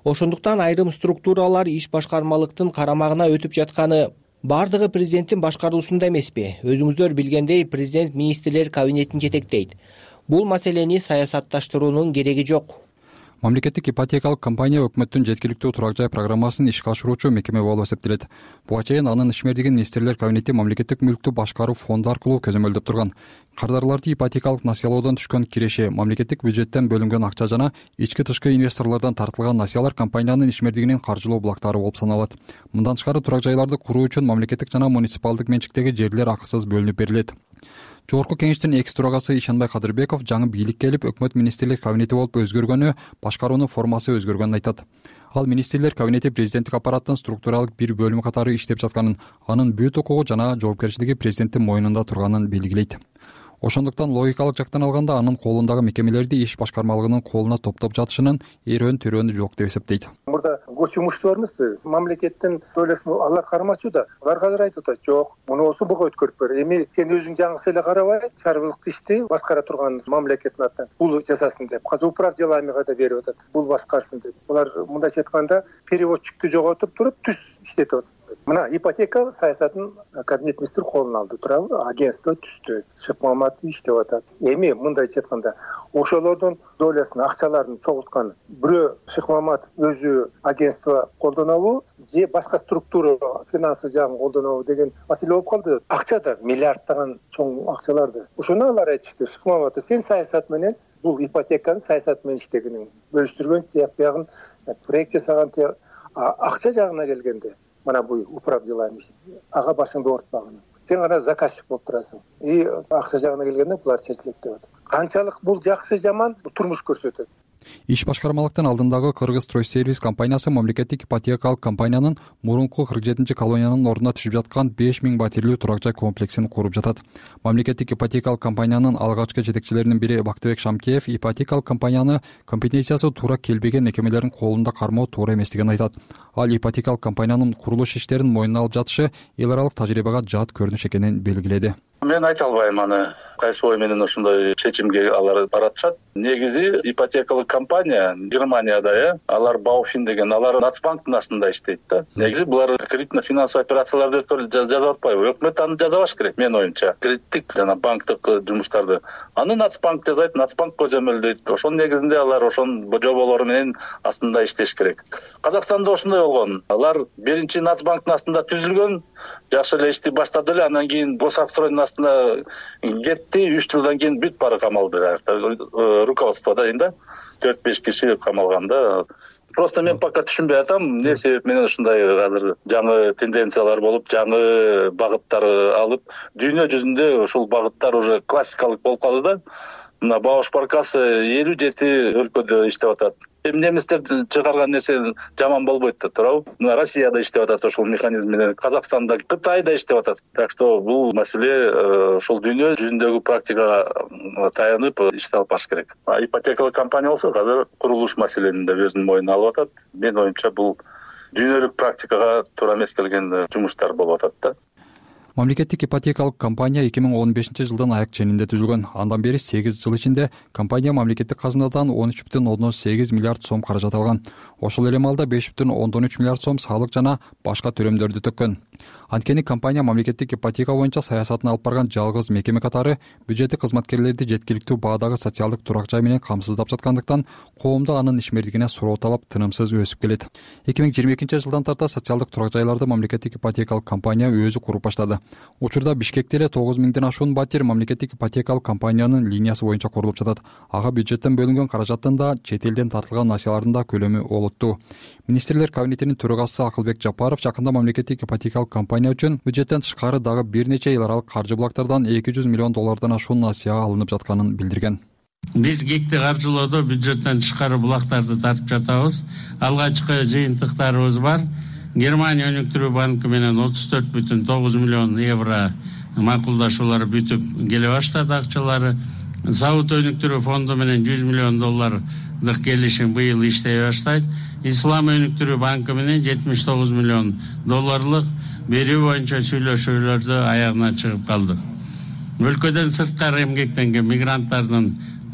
Speaker 8: ошондуктан айрым структуралар иш башкармалыктын карамагына өтүп жатканы. Бардыгы президенттин башкаруусунда эмеспи? Өзүңүздөр билгендей, президент министрлер кабинетин жетектейт. Бул маселени саясатташтыруунун кереги жок.
Speaker 5: Мамлекеттик ипотекалык компания өкмөттүн жеткиликтүү турак жай программасын ишке ашыруучу мекеме болуп эсептелет. Буга чейин анын ишмердигин министрлер кабинети мамлекеттик мүлктү башкаруу фонду аркылуу көзөмөлдөп турган. Кардарларды ипотекалык насыялоодон түшкөн киреше, мамлекеттик бюджеттен бөлүнгөн акча жана ички тышкы инвесторлордон тартылган насыялар компаниянын ишмердигинин каржылоо булактары болуп саналат. Мындан тышкары турак жайларды куруу үчүн мамлекеттик жана муниципалдык менчиктеги жерлер акысыз бөлүнүп берилет. Жогорку кеңештин экс төрагасы Ишанбай Кадырбеков жаңы бийликке келип өкмөт министрлер кабинети болуп өзгөргөнү башкаруунун формасы өзгөргөнүн айтат. Ал министрлер кабинети президенттик аппараттын структуралык бир бөлүмү катары иштеп жатканын, анын бүт укугу жана жоопкерчилиги президенттин мойнунда турганын белгилейт. Ошондуктан логикалык жактан алганда анын колундагы мекемелерди иш башкармалыгынын колуна топтоп жатышынын эрөөн төрөөнү жок деп эсептейт.
Speaker 11: Мурда көч жумушчуларыбыз мамлекеттин төлөсүн алар кармачу да. Алар казыр айтып атат, жок, мунусу буга өткөрүп бер. Эми сен өзүң жаңысы эле карабай, чарбылык ишти башкара турган мамлекеттин атынан бул жасасын деп. Казыр управ деламига да берип атат. Бул башкарсын деп. Булар мындайча айтканда переводчикту жоготуп туруп түз иштетип атат. Мына ипотека саясатын кабинет министр колуна алды, туурабы? Агентство түздү. Шык Мамат иштеп атат. Эми мындайча айтканда, ошолордун долясын, акчаларын чогулткан бирөө Шык Мамат өзү агентство колдонобу, же башка структура финансы жагын колдонобу деген маселе болуп калды. Акча да миллиардтаган чоң акчаларды. Ошону алар айтышты. Шык Мамат, сен саясат менен бул ипотеканын саясат менен иштегениң, бөлүштүргөн тияк бягын проект жасаган тияк, акча жагына келгенде мана бул управ делами ага башыңды оорутпагын. Сен гана заказчик болуп турасың. И акча жагына келгенде булар чечилет деп атат. Канчалык бул жакшы жаман турмуш көрсөтөт.
Speaker 5: Иш башкармалыктын алдындагы Кыргыз Стройсервис компаниясы мамлекеттик ипотекалык компаниянын мурунку кырк жетинчи колониянын ордуна түшүп жаткан беш миң батирлүү турак жай комплексин куруп жатат. Мамлекеттик ипотекалык компаниянын алгачкы жетекчилеринин бири Бактыбек Шамкеев ипотекалык компанияны компетенциясы туура келбеген мекемелердин колунда кармоо туура эместигин айтат. Ал ипотекалык компаниянын курулуш иштерин мойнуна алып жатышы эл аралык тажрыйбага жат көрүнүш экенин белгиледи.
Speaker 23: Мен айта албайм аны кайсы ой менен ошондой чечимге алар баратышат. Негизи ипотекалык компания Германияда, э, алар Бауфин деген, алар Нацбанктын астында иштейт да. Негизи булар кредитно-финансовый операцияларды өткөрүп жазып атпайбы? Өкмөт аны жазабаш керек, менин оюмча. Кредиттик жана банктык жумуштарды аны Нацбанк жазайт, Нацбанк көзөмөлдөйт. Ошонун негизинде алар ошонун жоболору менен астында иштеш керек. Казакстанда ошондой болгон. Алар биринчи Нацбанктын астында түзүлгөн, жакшы эле ишти баштады эле, андан кийин Босакстройдун астына кетти, үч жылдан кийин бүт баары камалды. Руководствода дейм да, төрт беш киши камалганда. Просто мен пока түшүнбөй атам, эмне себеп менен ушундай азыр жаңы тенденциялар болуп, жаңы багыттар алып, дүйнө жүзүндө ушул багыттар уже классикалык болуп калды да. Мына Бауш Баркасы элүү жети өлкөдө иштеп атат. Эми немистер чыгарган нерсе жаман болбойт да, туурабы? Мына Россияда иштеп атат ошол механизм менен, Казакстанда, Кытайда иштеп атат. Так что бул маселе ошол дүйнө жүзүндөгү практикага таянып иштеп алып баш керек. Ипотекалык компания болсо азыр курулуш маселени да өзүнүн мойнуна алып атат. Менин оюмча бул дүйнөлүк практикага туура эмес келген жумуштар болуп атат да.
Speaker 5: Мамлекеттик ипотекалык компания эки миң он бешинчи жылдын аяк ченинде түзүлгөн. Андан бери сегиз жыл ичинде компания мамлекеттик казынадан он үч бүтүн ондон сегиз миллиард сом каражат алган. Ошол эле маалда беш бүтүн ондон үч миллиард сом салык жана башка төлөмдөрдү төккөн. Анткени компания мамлекеттик ипотека боюнча саясатын алып барган жалгыз мекеме катары бюджеттик кызматкерлерди жеткиликтүү баадагы социалдык турак жай менен камсыздап жаткандыктан коомдо анын ишмердигине суроо талап тынымсыз өсүп келет. эки миң жыйырма экинчи жылдан тарта социалдык турак жайларды мамлекеттик ипотекалык компания өзү куруп баштады. Учурда Бишкекте эле тогуз миңден ашуун батир мамлекеттик ипотекалык компаниянын линиясы боюнча курулуп жатат. Ага бюджеттен бөлүнгөн каражаттын да, чет элден тартылган насыялардын да көлөмү олуттуу. Министрлер кабинетинин төрагасы Акылбек Жапаров жакында мамлекеттик ипотекалык компания үчүн бюджеттен тышкары дагы бир нече эл аралык каржы булактардан эки жүз миллион доллардан ашуун насыя алынып жатканын билдирген.
Speaker 24: Биз гекти каржылоодо бюджеттен тышкары булактарды тартып жатабыз. Алгачкы жыйынтыктарыбыз бар. Германия өнүктүрүү банкы менен отуз төрт бүтүн тогуз миллион евро макулдашуулар бүтүп келе баштады акчалары. Саут өнүктүрүү фонду менен жүз миллион доллардык келишим быйыл иштей баштайт. Ислам өнүктүрүү банкы менен жетимиш тогуз миллион долларлык берүү боюнча сүйлөшүүлөрдү аягына чыгып калды. Өлкөдөн сырткары эмгектенген мигранттардын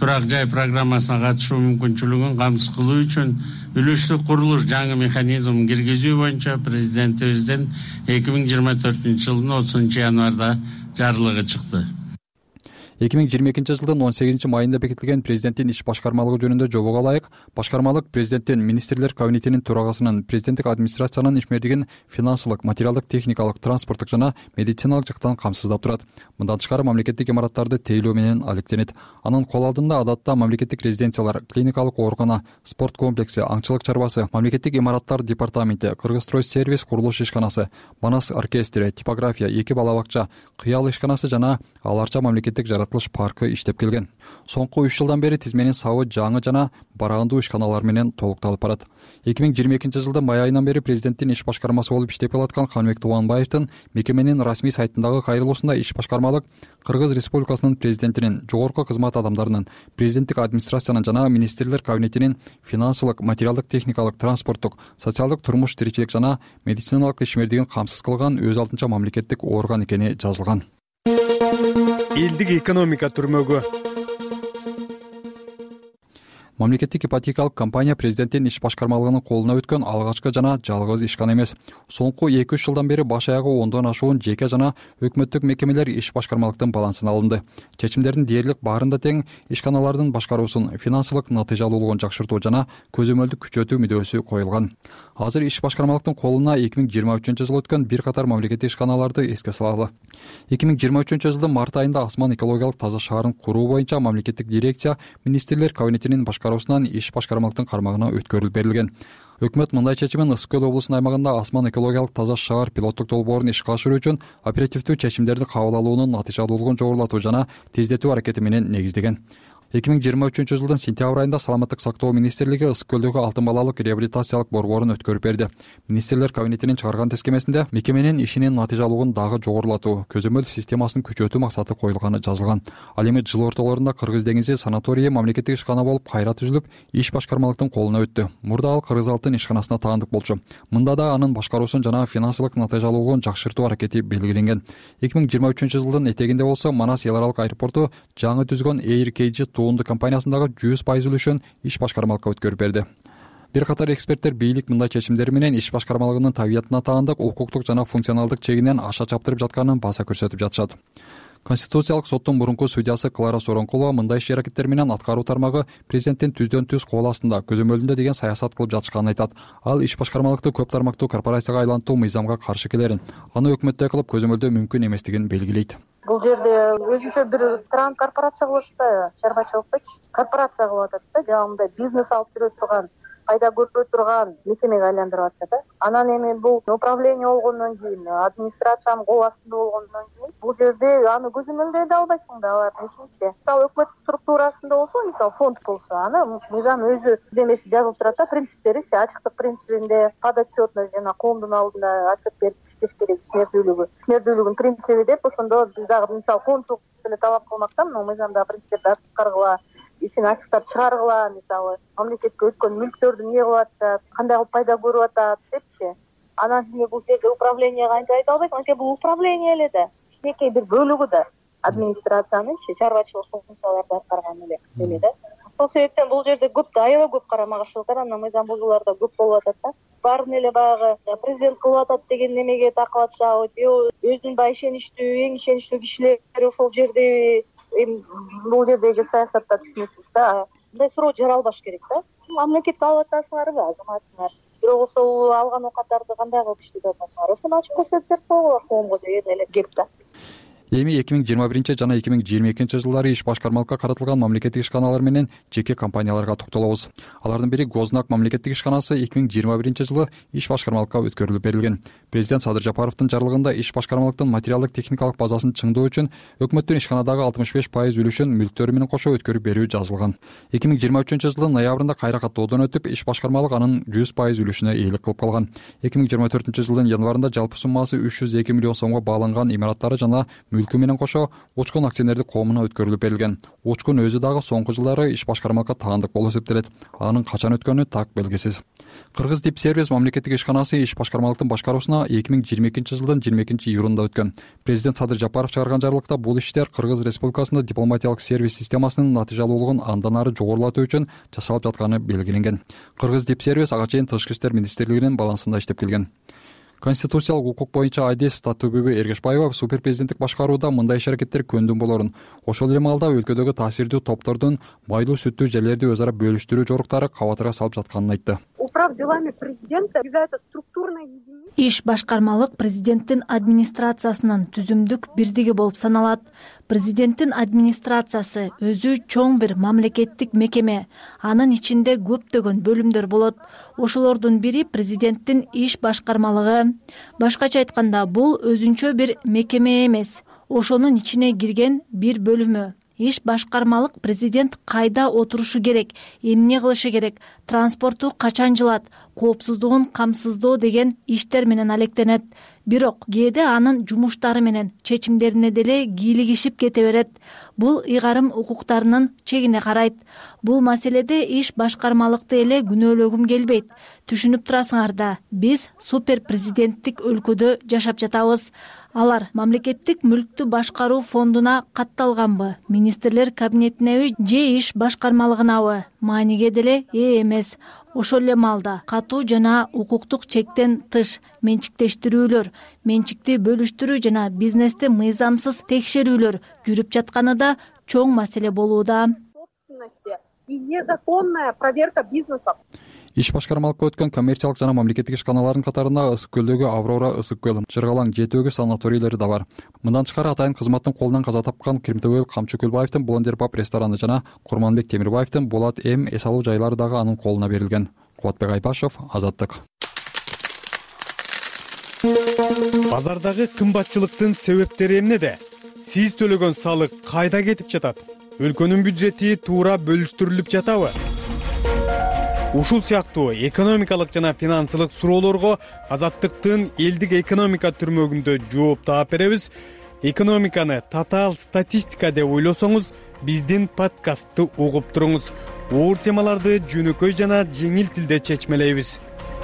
Speaker 24: турак жай программасына катышуу мүмкүнчүлүгүн камсыз кылуу үчүн үлүштүк курулуш жаңы механизмин киргизүү боюнча президентибиздин эки миң жыйырма төртүнчү жылдын отузунчу январда жарлыгы чыкты.
Speaker 5: эки миң жыйырма экинчи жылдын он сегизинчи майында бекитилген президенттин иш башкармалыгы жөнүндө жобого ылайык башкармалык президенттин министрлер кабинетинин төрагасынын президенттик администрациянын ишмердигин финансылык, материалдык, техникалык, транспорттук жана медициналык жактан камсыздап турат. Мындан тышкары мамлекеттик имараттарды тейлөө менен алектенет. Анын кол алдында адатта мамлекеттик резиденциялар, клиникалык оорукана, спорт комплекси, аңчылык чарбасы, мамлекеттик имараттар департаменти, Кыргызстройсервис курулуш ишканасы, Манас оркестри, типография, эки бала бакча, Кыял ишканасы жана аларча мамлекеттик жаратылыш паркы иштеп келген. Соңку үч жылдан бери тизменин сабы жаңы жана бараандуу ишканалар менен толукталып барат. эки миң жыйырма экинчи жылдын май айынан бери президенттин иш башкармасы болуп иштеп келаткан Каныбек Тубанбаевдин мекеменин расмий сайтындагы кайрылуусунда иш башкармалык Кыргыз Республикасынын президентинин, жогорку кызмат адамдарынын, президенттик администрациянын жана министрлер кабинетинин финансылык, материалдык, техникалык, транспорттук, социалдык турмуш тиричилик жана медициналык ишмердигин камсыз кылган өз алдынча мамлекеттик орган экени жазылган.
Speaker 6: Элдик экономика түрмөгү.
Speaker 5: Мамлекеттик ипотекалык компания президенттин иш башкармалыгынын колуна өткөн алгачкы жана жалгыз ишкана эмес. Соңку эки үч жылдан бери баш аягы ондон ашуун жеке жана өкмөттүк мекемелер иш башкармалыктын балансына алынды. Чечимдердин дээрлик баарында тең ишканалардын башкаруусун, финансылык натыйжалуулугун жакшыртуу жана көзөмөлдү күчөтүү мүдөөсү коюлган. Азыр иш башкармалыктын колуна эки миң жыйырма үчүнчү жылы өткөн бир катар мамлекеттик ишканаларды эске салалы. эки миң жыйырма үчүнчү жылдын март айында Асман экологиялык таза шаарын куруу боюнча мамлекеттик дирекция министрлер кабинетинин башкаруусунан иш башкармалыктын кармагына өткөрүлүп берилген. Өкмөт мындай чечимин Ысык көл облусунун аймагында Асман экологиялык таза шаар пилоттук долбоорун ишке ашыруу үчүн оперативдүү чечимдерди кабыл алуунун натыйжалуулугун жогорулатуу жана тездетүү аракети менен негиздеген. эки миң жыйырма үчүнчү жылдын сентябрь айында Саламаттык сактоо министрлиги Ысык көлдөгү алтын балалык реабилитациялык борборун өткөрүп берди. Министрлер кабинетинин чыгарган тескемесинде мекеменин ишинин натыйжалуулугун дагы жогорулатуу, көзөмөл системасын күчөтүү максаты коюлганы жазылган. Ал эми жыл ортолорунда Кыргыз деңизи санаторийи мамлекеттик ишкана болуп кайра түзүлүп, иш башкармалыктын колуна өттү. Мурда ал Кыргыз алтын ишканасына таандык болчу. Мында да анын башкаруусун жана финансылык натыйжалуулугун жакшыртуу аракети белгиленген. эки миң жыйырма үчүнчү жылдын этегинде болсо Манас эл аралык аэропорту жаңы түзгөн Air K G туунду компаниясындагы жүз пайыз үлүшүн иш башкармалыкка өткөрүп берди. Бир катар эксперттер бийлик мындай чечимдери менен иш башкармалыгынын табиятына таандык, укуктук жана функционалдык чегинен аша чаптырып жатканын баса көрсөтүп жатышат. Конституциялык соттун мурунку судьясы Клара Соронкулова мындай иш аракеттер менен аткаруу тармагы президенттин түздөн түз кол астында, көзөмөлүндө деген саясат кылып жатышканын айтат. Ал иш башкармалыкты көп тармактуу корпорацияга айлантуу мыйзамга каршы келерин, аны өкмөттөй кылып көзөмөлдөө мүмкүн эместигин белгилейт.
Speaker 10: Бул жерде өзүнчө бир тран корпорация кылыш да, чарбачылыктычы корпорация кылып атат да, жагымда бизнес алып жүрө турган, пайда көрө турган мекемеге айландырып атышат да. Анан эми бул управление болгондон кийин, администрациянын кол астында болгондон кийин бул жерде аны көзөмөлдөй да албайсың да, алар ишинчи. Мисалы өкмөт структурасында болсо, мисалы фонд болсо, аны мыйзам өзү демеси жазылып турат да, принциптеричи, ачыктык принцибинде, подотчетность жана коомдун алдында отчет берип иштеш керек, ишмердүүлүгү, ишмердүүлүгүнүн принциби деп ошондо биз дагы мисалы коомчулук деле талап кылмактан, мына мыйзамда принциптерди аткаргыла, ишин ачыктап чыгаргыла, мисалы мамлекетке өткөн мүлктөрдү эмне кылып атышат, кандай кылып пайда көрүп атат депчи. Анан сиз бул жерде управление кантип айта албайсың, анткени бул управление эле да, кичинекей бир бөлүгү да администрациянынчы чарбачылык функцияларды аткарган эле эле да. Ошол себептен бул жерде көп да, аябай көп карама каршылыктар, анан мыйзам бузуулар да көп болуп атат да. Баарын эле баягы президент кылып атат деген немеге такып атышабы, же өзүнүн баягы ишеничтүү, эң ишеничтүү кишилери ошол жерде, эми бул жердеги саясатта түшүнүксүз да. Мындай суроо жаралбаш керек да. Мамлекетке алып атасыңарбы, азаматыңар? Бирок ошол алган оокаттарды кандай кылып иштетип атасыңар? Ошону ачык көрсөтүп берип койгула коомго деген эле кеп да.
Speaker 5: Эми эки миң жыйырма биринчи жана эки миң жыйырма экинчи жылдары иш башкармалыкка каратылган мамлекеттик ишканалар менен жеке компанияларга токтолобуз. Алардын бири Гознак мамлекеттик ишканасы эки миң жыйырма биринчи жылы иш башкармалыкка өткөрүлүп берилген. Президент Садыр Жапаровдун жарлыгында иш башкармалыктын материалдык техникалык базасын чыңдоо үчүн өкмөттүн ишканадагы алтымыш беш пайыз үлүшүн мүлктөрү менен кошо өткөрүп берүү жазылган. эки миң жыйырма үчүнчү жылдын ноябрында кайра каттоодон өтүп, иш башкармалык анын жүз пайыз үлүшүнө ээлик кылып калган. эки миң жыйырма төртүнчү жылдын январында жалпы суммасы үч жүз эки миллион сомго бааланган имараттары жана мүлкү менен кошо учкун акционердик коомуна өткөрүлүп берилген. Учкун өзү дагы соңку жылдары иш башкармалыкка таандык болуп эсептелет. Анын качан өткөнү так белгисиз. Кыргыз Дип Сервис мамлекеттик ишканасы иш башкармалыктын башкаруусуна эки миң жыйырма экинчи жылдын жыйырма экинчи июлунда өткөн. Президент Садыр Жапаров чыгарган жарлыкта бул иштер Кыргыз Республикасында дипломатиялык сервис системасынын натыйжалуулугун андан ары жогорулатуу үчүн жасалып жатканы белгиленген. Кыргыз Дип Сервис ага чейин Тышкы иштер министрлигинин балансында иштеп келген. Конституциялык укук боюнча адис Татыбүбү Эргешбаева супер президенттик башкарууда мындай иш аракеттер көндүм болорун, ошол эле маалда өлкөдөгү таасирдүү топтордун майлуу сүттүү жерлерди өз ара бөлүштүрүү жоруктары кабатыра салып жатканын айтты.
Speaker 1: Управ делами президента является структурной единицей.
Speaker 12: Иш башкармалык президенттин администрациясынын түзүмдүк бирдиги болуп саналат. Президенттин администрациясы өзү чоң бир мамлекеттик мекеме. Анын ичинде көптөгөн бөлүмдөр болот. Ошолордун бири президенттин иш башкармалыгы. Башкача айтканда, бул өзүнчө бир мекеме эмес. Ошонун ичине кирген бир бөлүмү. Иш башкармалык президент кайда отурушу керек, эмне кылышы керек, транспорту качан жылат, коопсуздугун камсыздоо деген иштер менен алектенет. Бирок кээде анын жумуштары менен чечимдерине деле кийлигишип кете берет. Бул ыйгарым укуктарынын чегине карайт. Бул маселеде иш башкармалыкты эле күнөөлөгүм келбейт. Түшүнүп турасыңар да, биз супер президенттик өлкөдө жашап жатабыз. Алар мамлекеттик мүлктү башкаруу фондуна катталганбы, министрлер кабинетинеби же иш башкармалыгынабы мааниге деле ээ эмес. Ошол эле маалда катуу жана укуктук чектен тыш менчиктештирүүлөр, менчикти бөлүштүрүү жана бизнести мыйзамсыз текшерүүлөр жүрүп жатканы да чоң маселе болууда.
Speaker 1: И незаконная проверка бизнеса.
Speaker 5: Иш башкармалыкка өткөн коммерциялык жана мамлекеттик ишканалардын катарында Ысык көлдөгү Аврора ысык көл, Жыргалаң жети өгүз санаторийлери да бар. Мындан тышкары атайын кызматтын колунан каза тапкан Кримтөбөл Камчы Көлбаевдин Блондер паб рестораны жана Курманбек Темирбаевдин Болот М эс алуу жайлары дагы анын колуна берилген. Кубатбек Айпашев, Азаттык.
Speaker 6: Базардагы кымбатчылыктын себептери эмнеде? Сиз төлөгөн салык кайда кетип жатат? Өлкөнүн бюджети туура бөлүштүрүлүп жатабы? Ушул сыяктуу экономикалык жана финансылык суроолорго Азаттыктын элдик экономика түрмөгүндө жооп таап беребиз. Экономиканы татаал статистика деп ойлосоңуз, биздин подкастты угуп туруңуз. Оор темаларды жөнөкөй жана жеңил тилде чечмелейбиз.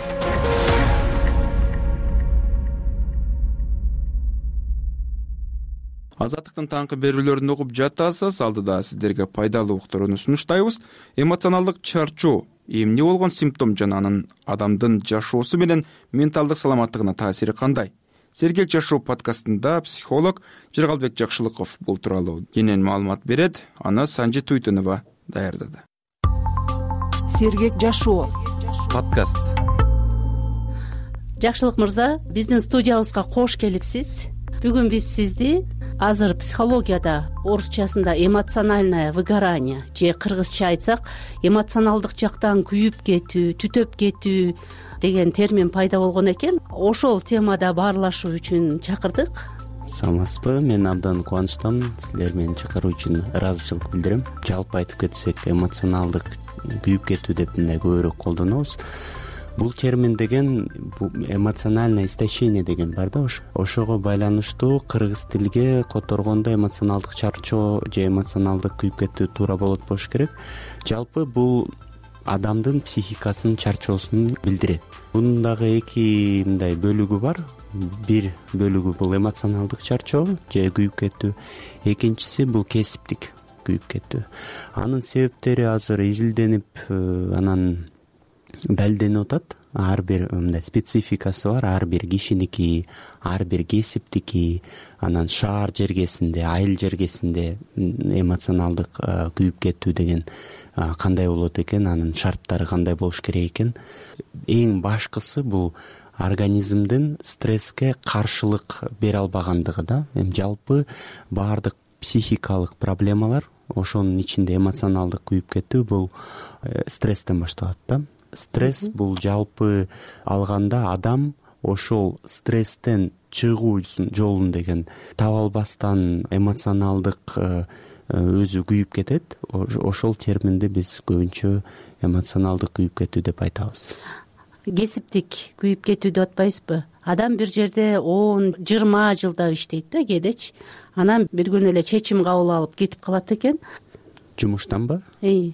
Speaker 2: Азаттыктын таңкы берүүлөрүн угуп жатасыз. Алдыда сиздерге пайдалуу уктурууну сунуштайбыз. Эмоционалдык чарчоо эмне болгон симптом жана анын адамдын жашоосу менен менталдык саламаттыгына таасири кандай? Сергек жашоо подкастында психолог Жыргалбек Жакшылыков бул тууралуу кенен маалымат берет. Аны Санжи Туйтунова даярдады.
Speaker 18: Сергек жашоо
Speaker 14: подкаст.
Speaker 13: Жакшылык мырза, биздин студиябызга кош келипсиз. Бүгүн биз сизди азыр психологияда орусчасында эмоциональное выгорание же кыргызча айтсак эмоционалдык жактан күйүп кетүү, түтөп кетүү деген термин пайда болгон экен. Ошол темада баарлашуу үчүн чакырдык.
Speaker 15: Саламатсызбы? Мен абдан кубанычтамын. Силер мени чакыруу үчүн ыраазычылык билдирем. Жалпы айтып кетсек, эмоционалдык күйүп кетүү деп мындай көбүрөөк колдонобуз. Бул термин деген эмоциональное истощение деген бар да, ошого байланыштуу кыргыз тилге которгондо эмоционалдык чарчоо же эмоционалдык күйүп кетүү туура болот болуш керек. Жалпы бул адамдын психикасынын чарчоосун билдирет. Мунун дагы эки мындай бөлүгү бар. Бир бөлүгү бул эмоционалдык чарчоо же күйүп кетүү, экинчиси бул кесиптик күйүп кетүү. Анын себептери азыр изилденип, анан далилденип атат. Ар бир мындай спецификасы бар, ар бир кишиники, ар бир кесиптики, анан шаар жергесинде, айыл жергесинде эмоционалдык күйүп кетүү деген кандай болот экен, анын шарттары кандай болуш керек экен. Эң башкысы бул организмдин стресске каршылык бере албагандыгы да. Эми жалпы баардык психикалык проблемалар, ошонун ичинде эмоционалдык күйүп кетүү бул стресстен башталат да. Стресс бул жалпы алганда адам ошол стресстен чыгуу жолун деген таба албастан эмоционалдык өзү күйүп кетет. Ошол терминди биз көбүнчө эмоционалдык күйүп кетүү деп айтабыз.
Speaker 13: кесиптик күйүп кетүү деп атпайбызбы? Адам бир жерде он жыйырма жылдап иштейт да кээдечи, анан бир күнү эле чечим кабыл алып кетип калат экен.
Speaker 15: Жумуштанбы?
Speaker 13: Эй.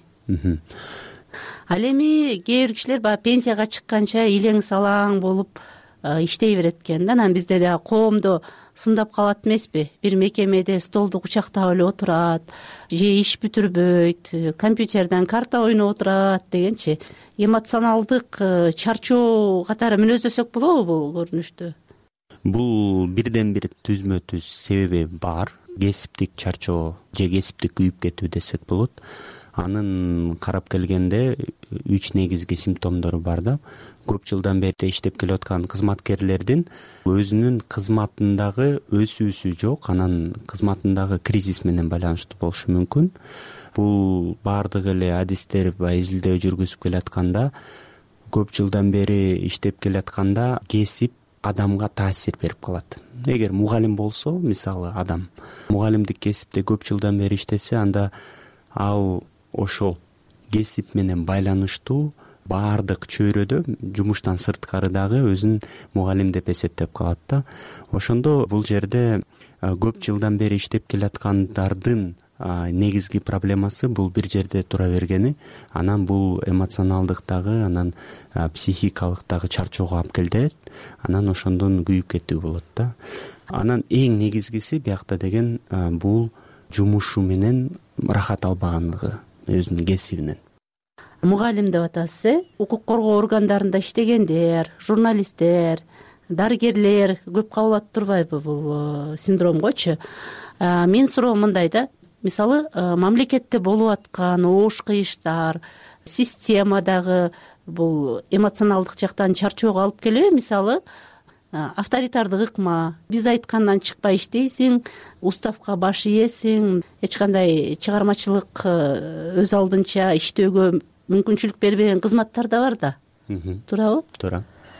Speaker 13: Ал эми кээ бир кишилер баягы пенсияга чыкканча илең салаң болуп иштей берет экен да. Анан бизде дагы коомдо сындап калат эмеспи? Бир мекемеде столду кучактап эле отурат, же иш бүтүрбөйт, компьютерден карта ойноп отурат дегенчи. Эмоционалдык чарчоо катары мүнөздөсөк болобу бул көрүнүштү?
Speaker 15: Бул бирден бир түзмө түз себеби бар. Кесиптик чарчоо же кесиптик күйүп кетүү десек болот. Анын карап келгенде үч негизги симптомдору бар да. Көп жылдан бери иштеп келе аткан кызматкерлердин өзүнүн кызматындагы өсүүсү жок, анан кызматындагы кризис менен байланыштуу болушу мүмкүн. Бул баардык эле адистер баягы изилдөө жүргүзүп келатканда, көп жылдан бери иштеп келатканда кесип адамга таасир берип калат. Эгер мугалим болсо, мисалы адам мугалимдик кесипте көп жылдан бери иштесе, анда ал ошол кесип менен байланыштуу баардык чөйрөдө жумуштан сырткары дагы өзүн мугалим деп эсептеп калат да. Ошондо бул жерде көп жылдан бери иштеп келаткандардын негизги проблемасы бул бир жерде тура бергени, анан бул эмоционалдык дагы, анан психикалык дагы чарчоого алып келет, анан ошондон күйүп кетүү болот да. Анан эң негизгиси биякта деген бул жумушу менен рахат албаганлыгы өзүнүн кесибинен.
Speaker 13: Мугалим деп атасыз, э? Укук коргоо органдарында иштегендер, журналисттер, дарыгерлер көп кабылат турбайбы бул синдромгочу? Менин суроом мындай да. Мисалы, мамлекетте болуп аткан оош кыйыштар, системадагы бул эмоционалдык жактан чарчоого алып келеби? Мисалы, авторитардык ыкма, биз айткандан чыкпай иштейсиң, уставка баш ийесиң, эч кандай чыгармачылык өз алдынча иштөөгө мүмкүнчүлүк бербеген кызматтар да бар да. Туурабы?
Speaker 15: Туура.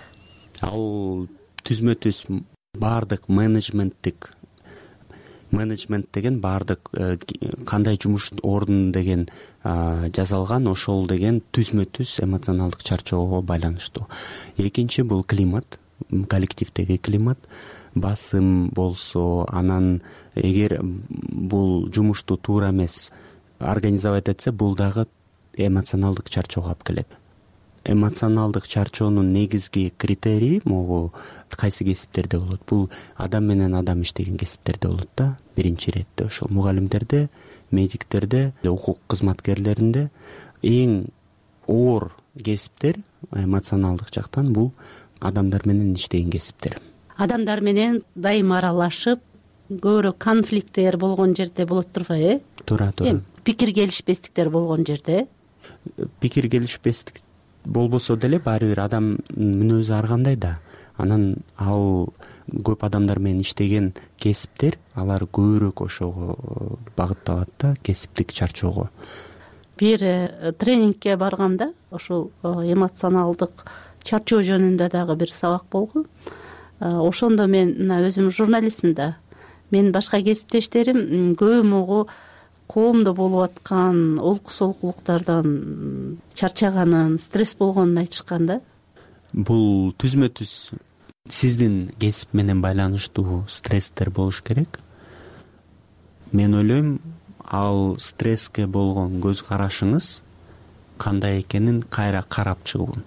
Speaker 15: Ал түзмө түз баардык менеджменттик менеджмент деген баардык кандай жумуш ордун деген жазалган, ошол деген түзмө түз эмоционалдык чарчоого байланыштуу. Экинчи бул климат, коллективдеги климат, басым болсо, анан эгер бул жумушту туура эмес организовать этсе, бул дагы эмоционалдык чарчоого алып келет. Эмоционалдык чарчоонун негизги критерии могу кайсы кесиптерде болот? Бул адам менен адам иштеген кесиптерде болот да. Биринчи иретте ошол мугалимдерде, медиктерде, укук кызматкерлеринде эң оор кесиптер эмоционалдык жактан бул адамдар менен иштеген кесиптер.
Speaker 13: Адамдар менен дайыма аралашып, көбүрөөк конфликттер болгон жерде болот турбайбы, э?
Speaker 15: Туура, туура.
Speaker 13: Пикир келишпестиктер болгон жерде.
Speaker 15: Пикир келишпестик болбосо деле баары бир адам мүнөзү ар кандай да. Анан ал көп адамдар менен иштеген кесиптер, алар көбүрөөк ошого багытталат да, кесиптик чарчоого.
Speaker 13: Бир тренингке баргамда ошол эмоционалдык чарчоо жөнүндө дагы бир сабак болгон. Ошондо мен мына өзүм журналистмин да. Менин башка кесиптештерим көбү могу коомдо болуп аткан олку солкулуктардан чарчаганын, стресс болгонун айтышкан да.
Speaker 15: Бул түзмө түз сиздин кесип менен байланыштуу стресстер болуш керек. Мен ойлойм, ал стресске болгон көз карашыңыз кандай экенин кайра карап чыгуу.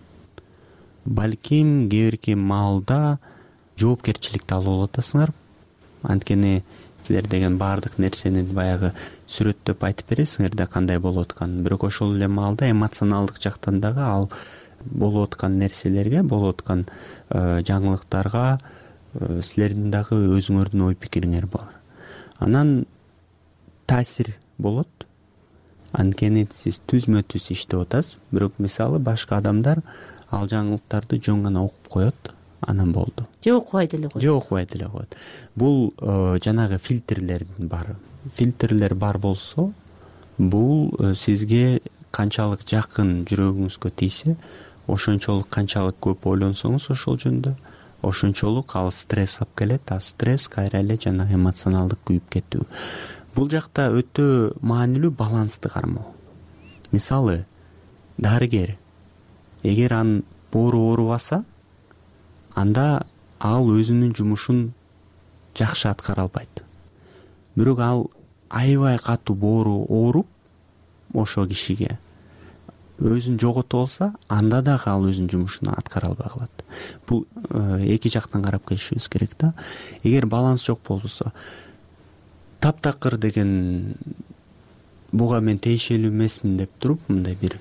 Speaker 15: Балким кээ бирки маалда жоопкерчиликти алып атасыңар. Анткени силер деген баардык нерсени баягы сүрөттөп айтып бересиңер да кандай болуп атканын. Бирок ошол эле маалда эмоционалдык жактан дагы ал болуп аткан нерселерге, болуп аткан жаңылыктарга силердин дагы өзүңөрдүн ой пикириңер бар. Анан таасир болот. Анткени сиз түзмө түз иштеп атасыз, бирок мисалы башка адамдар ал жаңылыктарды жөн гана окуп коет, анан болду.
Speaker 13: Же окубай деле коет.
Speaker 15: Же окубай деле коет. Бул жанагы фильтрлердин бары. Фильтрлер бар болсо, бул сизге канчалык жакын жүрөгүңүзгө тийсе, ошончолук канчалык көп ойлонсоңуз ошол жөнүндө, ошончолук ал стресс алып келет, а стресс кайра эле жана эмоционалдык күйүп кетүү. Бул жакта өтө маанилүү балансты кармоо. Мисалы, дарыгер эгер анын боору оорубаса анда ал өзүнүн жумушун жакшы аткара албайт. Бирок ал аябай катуу боору ооруп ошол кишиге өзүн жогото алса, анда дагы ал өзүнүн жумушун аткара албай калат. Бул эки жактан карап келишибиз керек да. Эгер баланс жок болсо, таптакыр деген буга мен тиешелүү эмесмин деп туруп мындай бир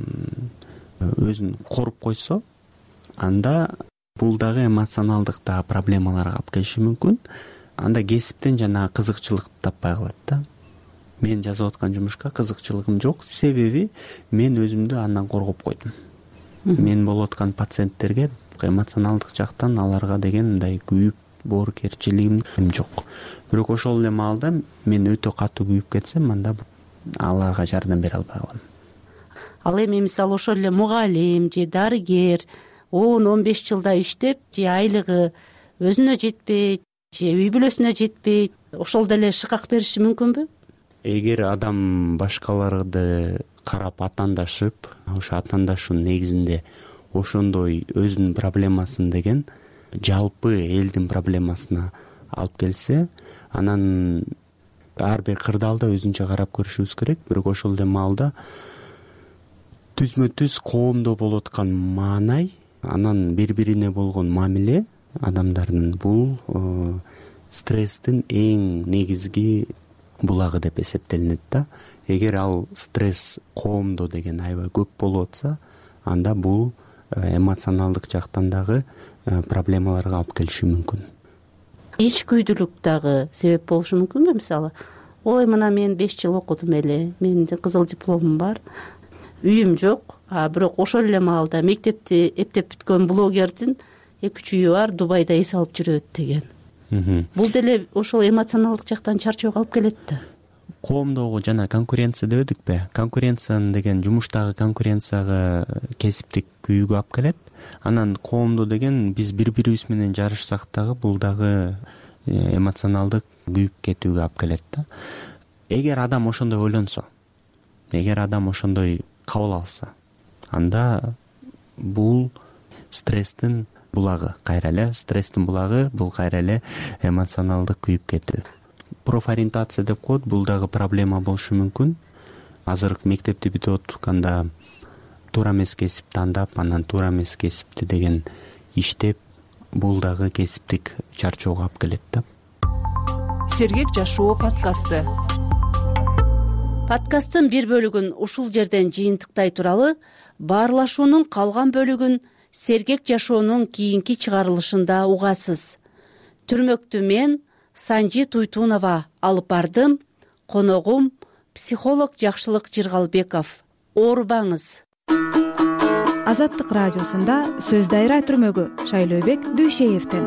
Speaker 15: өзүн коруп койсо, анда бул дагы эмоционалдык да проблемаларга алып келиши мүмкүн. Анда кесиптен жана кызыкчылык таппай калат да. Мен жазып аткан жумушка кызыкчылыгым жок, себеби мен өзүмдү андан коргоп койдум. Мен болуп аткан пациенттерге эмоционалдык жактан аларга деген мындай күйүп боорукерчилигим жок. Бирок ошол эле маалда мен өтө катуу күйүп кетсем, анда аларга жардам бере албай калам.
Speaker 13: Ал эми мисалы ошол эле мугалим же дарыгер он он беш жылда иштеп, же айлыгы өзүнө жетпейт, же үй бүлөсүнө жетпейт, ошол деле шыкак бериши мүмкүнбү?
Speaker 15: Эгер адам башкаларды карап атаандашып, ошо атаандашуунун негизинде ошондой өзүнүн проблемасын деген жалпы элдин проблемасына алып келсе, анан ар бир кырдаалда өзүнчө карап көрүшүбүз керек. Бирок ошол эле маалда түзмө түз коомдо болуп аткан маанай, анан бири-бирине болгон мамиле адамдардын бул стресстин эң негизги булагы деп эсептелинет да. Эгер ал стресс коомдо деген аябай көп болуп атса, анда бул эмоционалдык жактан дагы проблемаларга алып келиши мүмкүн.
Speaker 13: Ичкүйдүүлүк дагы себеп болушу мүмкүнбү? Мисалы, ой, мына мен беш жыл окудум эле, менин кызыл дипломум бар, үйүм жок, а бирок ошол эле маалда мектепти эптеп бүткөн блогердин эки үч үйү бар, Дубайда эс алып жүрөт деген. Бул деле ошол эмоционалдык жактан чарчоого алып келет да.
Speaker 15: Коомдогу жана конкуренция дебедикпи? Конкуренция деген жумуштагы конкуренцияга кесиптик күйүүгө алып келет. Анан коомдо деген биз бири-бирибиз менен жарышсак дагы бул дагы эмоционалдык күйүп кетүүгө алып келет да. Эгер адам ошондой ойлонсо, эгер адам ошондой кабыл алса, анда бул стресстин булагы, кайра эле стресстин булагы, бул кайра эле эмоционалдык күйүп кетүү. Профориентация деп коет, бул дагы проблема болушу мүмкүн. Азыр мектепти бүтүп атканда туура эмес кесип тандап, анан туура эмес кесипти деген иштеп, бул дагы кесиптик чарчоого алып келет да.
Speaker 4: Сергек жашоо подкасты.
Speaker 13: Подкасттын бир бөлүгүн ушул жерден жыйынтыктай туралы, баарлашуунун калган бөлүгүн Сергек жашоонун кийинки чыгарылышында угасыз. Түрмөктү мен, Санжи Туйтунова алып бардым. Коногум психолог Жакшылык Жыргалбеков. Оорубаңыз.
Speaker 16: Азаттык радиосунда сөз дайра түрмөгү Шайлообек Дүйшеевден.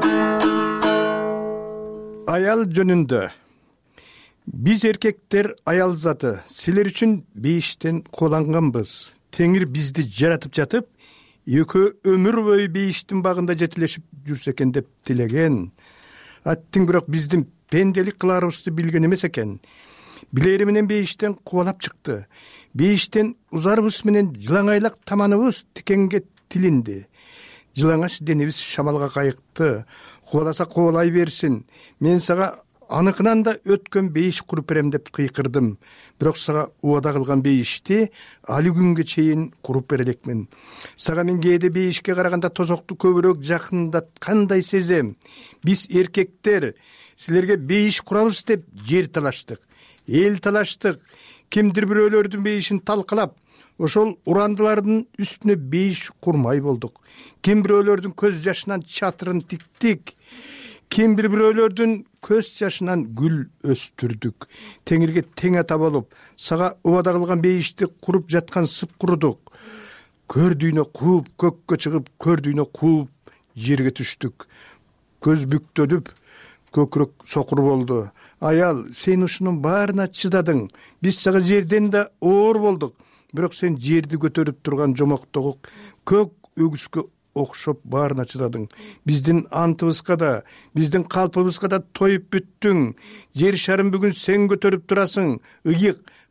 Speaker 17: Аял жөнүндө. Биз эркектер аял заты, силер үчүн бейиштен кууланганбыз. Теңир бизди жаратып жатып, экөө өмүр бою бейиштин багында жетилешип жүрсө экен деп тилеген. Аттың бирок биздин пенделик кыларыбызды билген эмес экен. Билери менен бейиштен кубалап чыкты. Бейиштен узарыбыз менен жылаңайлак таманыбыз тикенге тилинди. Жылаңач денибиз шамалга кайыкты. Кубаласа кубалай берсин. Мен сага аныкынан да өткөн бейиш куруп берем деп кыйкырдым. Бирок сага убада кылган бейишти али күнгө чейин куруп бере элекмин. Сага мен кээде бейишке караганда тозокту көбүрөөк жакындаткандай сезем. Биз эркектер силерге бейиш курабыз деп жер талаштык, эл талаштык. Кимдир бирөөлөрдүн бейишин талкалап, ошол урандылардын үстүнө бейиш курмай болдук. Ким бирөөлөрдүн көз жашынан чатырын тиктик. Ким бир бирөөлөрдүн көз жашынан гүл өстүрдүк. Теңирге тең ата болуп, сага убада кылган бейишти куруп жаткан сып курудук. Көрдүйнө кууп, көккө чыгып, көрдүйнө кууп, жерге түштүк. Көз бүктөлүп, көкүрөк сокур болду. Аял, сен ушунун баарына чыдадың. Биз сага жерден да оор болдук. Бирок сен жерди көтөрүп турган жомоктогу көк өгүскө окшоп баарына чыдадың. Биздин антыбызга да, биздин калпыбызга да тоюп бүттүң. Жер шарын бүгүн сен көтөрүп турасың. Ыйык,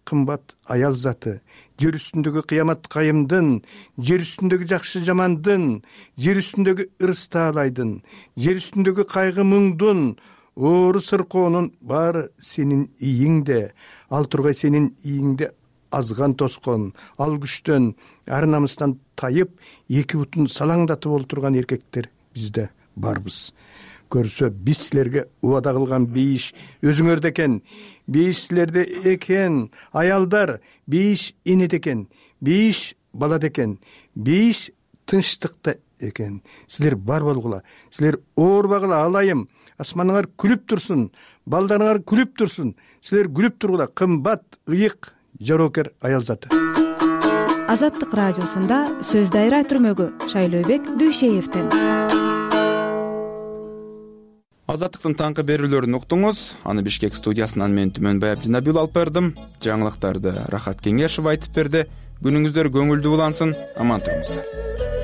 Speaker 17: кымбат аял заты, жер үстүндөгү кыямат кайымдын, жер үстүндөгү жакшы жамандын, жер үстүндөгү ырыс таалайдын, жер үстүндөгү кайгы мұңдун, оору сыркоонун баары сенин ийиңде. Ал тургай сенин ийиңде азган тоскон, ал күчтөн, ар намыстан тайып, эки бутун салаңдатып олтурган эркектер бизде барбыз. Көрсө биз силерге убада кылган бейиш өзүңөрдө экен. Бейиш силерде экен. Аялдар, бейиш энеде экен. Бейиш балада экен. Бейиш тынчтыкта экен. Силер бар болгула. Силер оорбагыла, алайым. Асманыңар күлүп турсун. Балдарыңар күлүп турсун. Силер күлүп тургула. Кымбат, ыйык, жоокер аял заты.
Speaker 16: Азаттык радиосунда сөз дайра түрмөгү Шайлообек Дүйшеевден.
Speaker 2: Азаттыктын таңкы берүүлөрүн уктуңуз. Аны Бишкек студиясынан мен Түмөнбай Абдинабиул алып бердим. Жаңылыктарды Рахат Кеңешев айтып берди. Күнүңүздөр көңүлдүү улансын. Аман туруңуздар.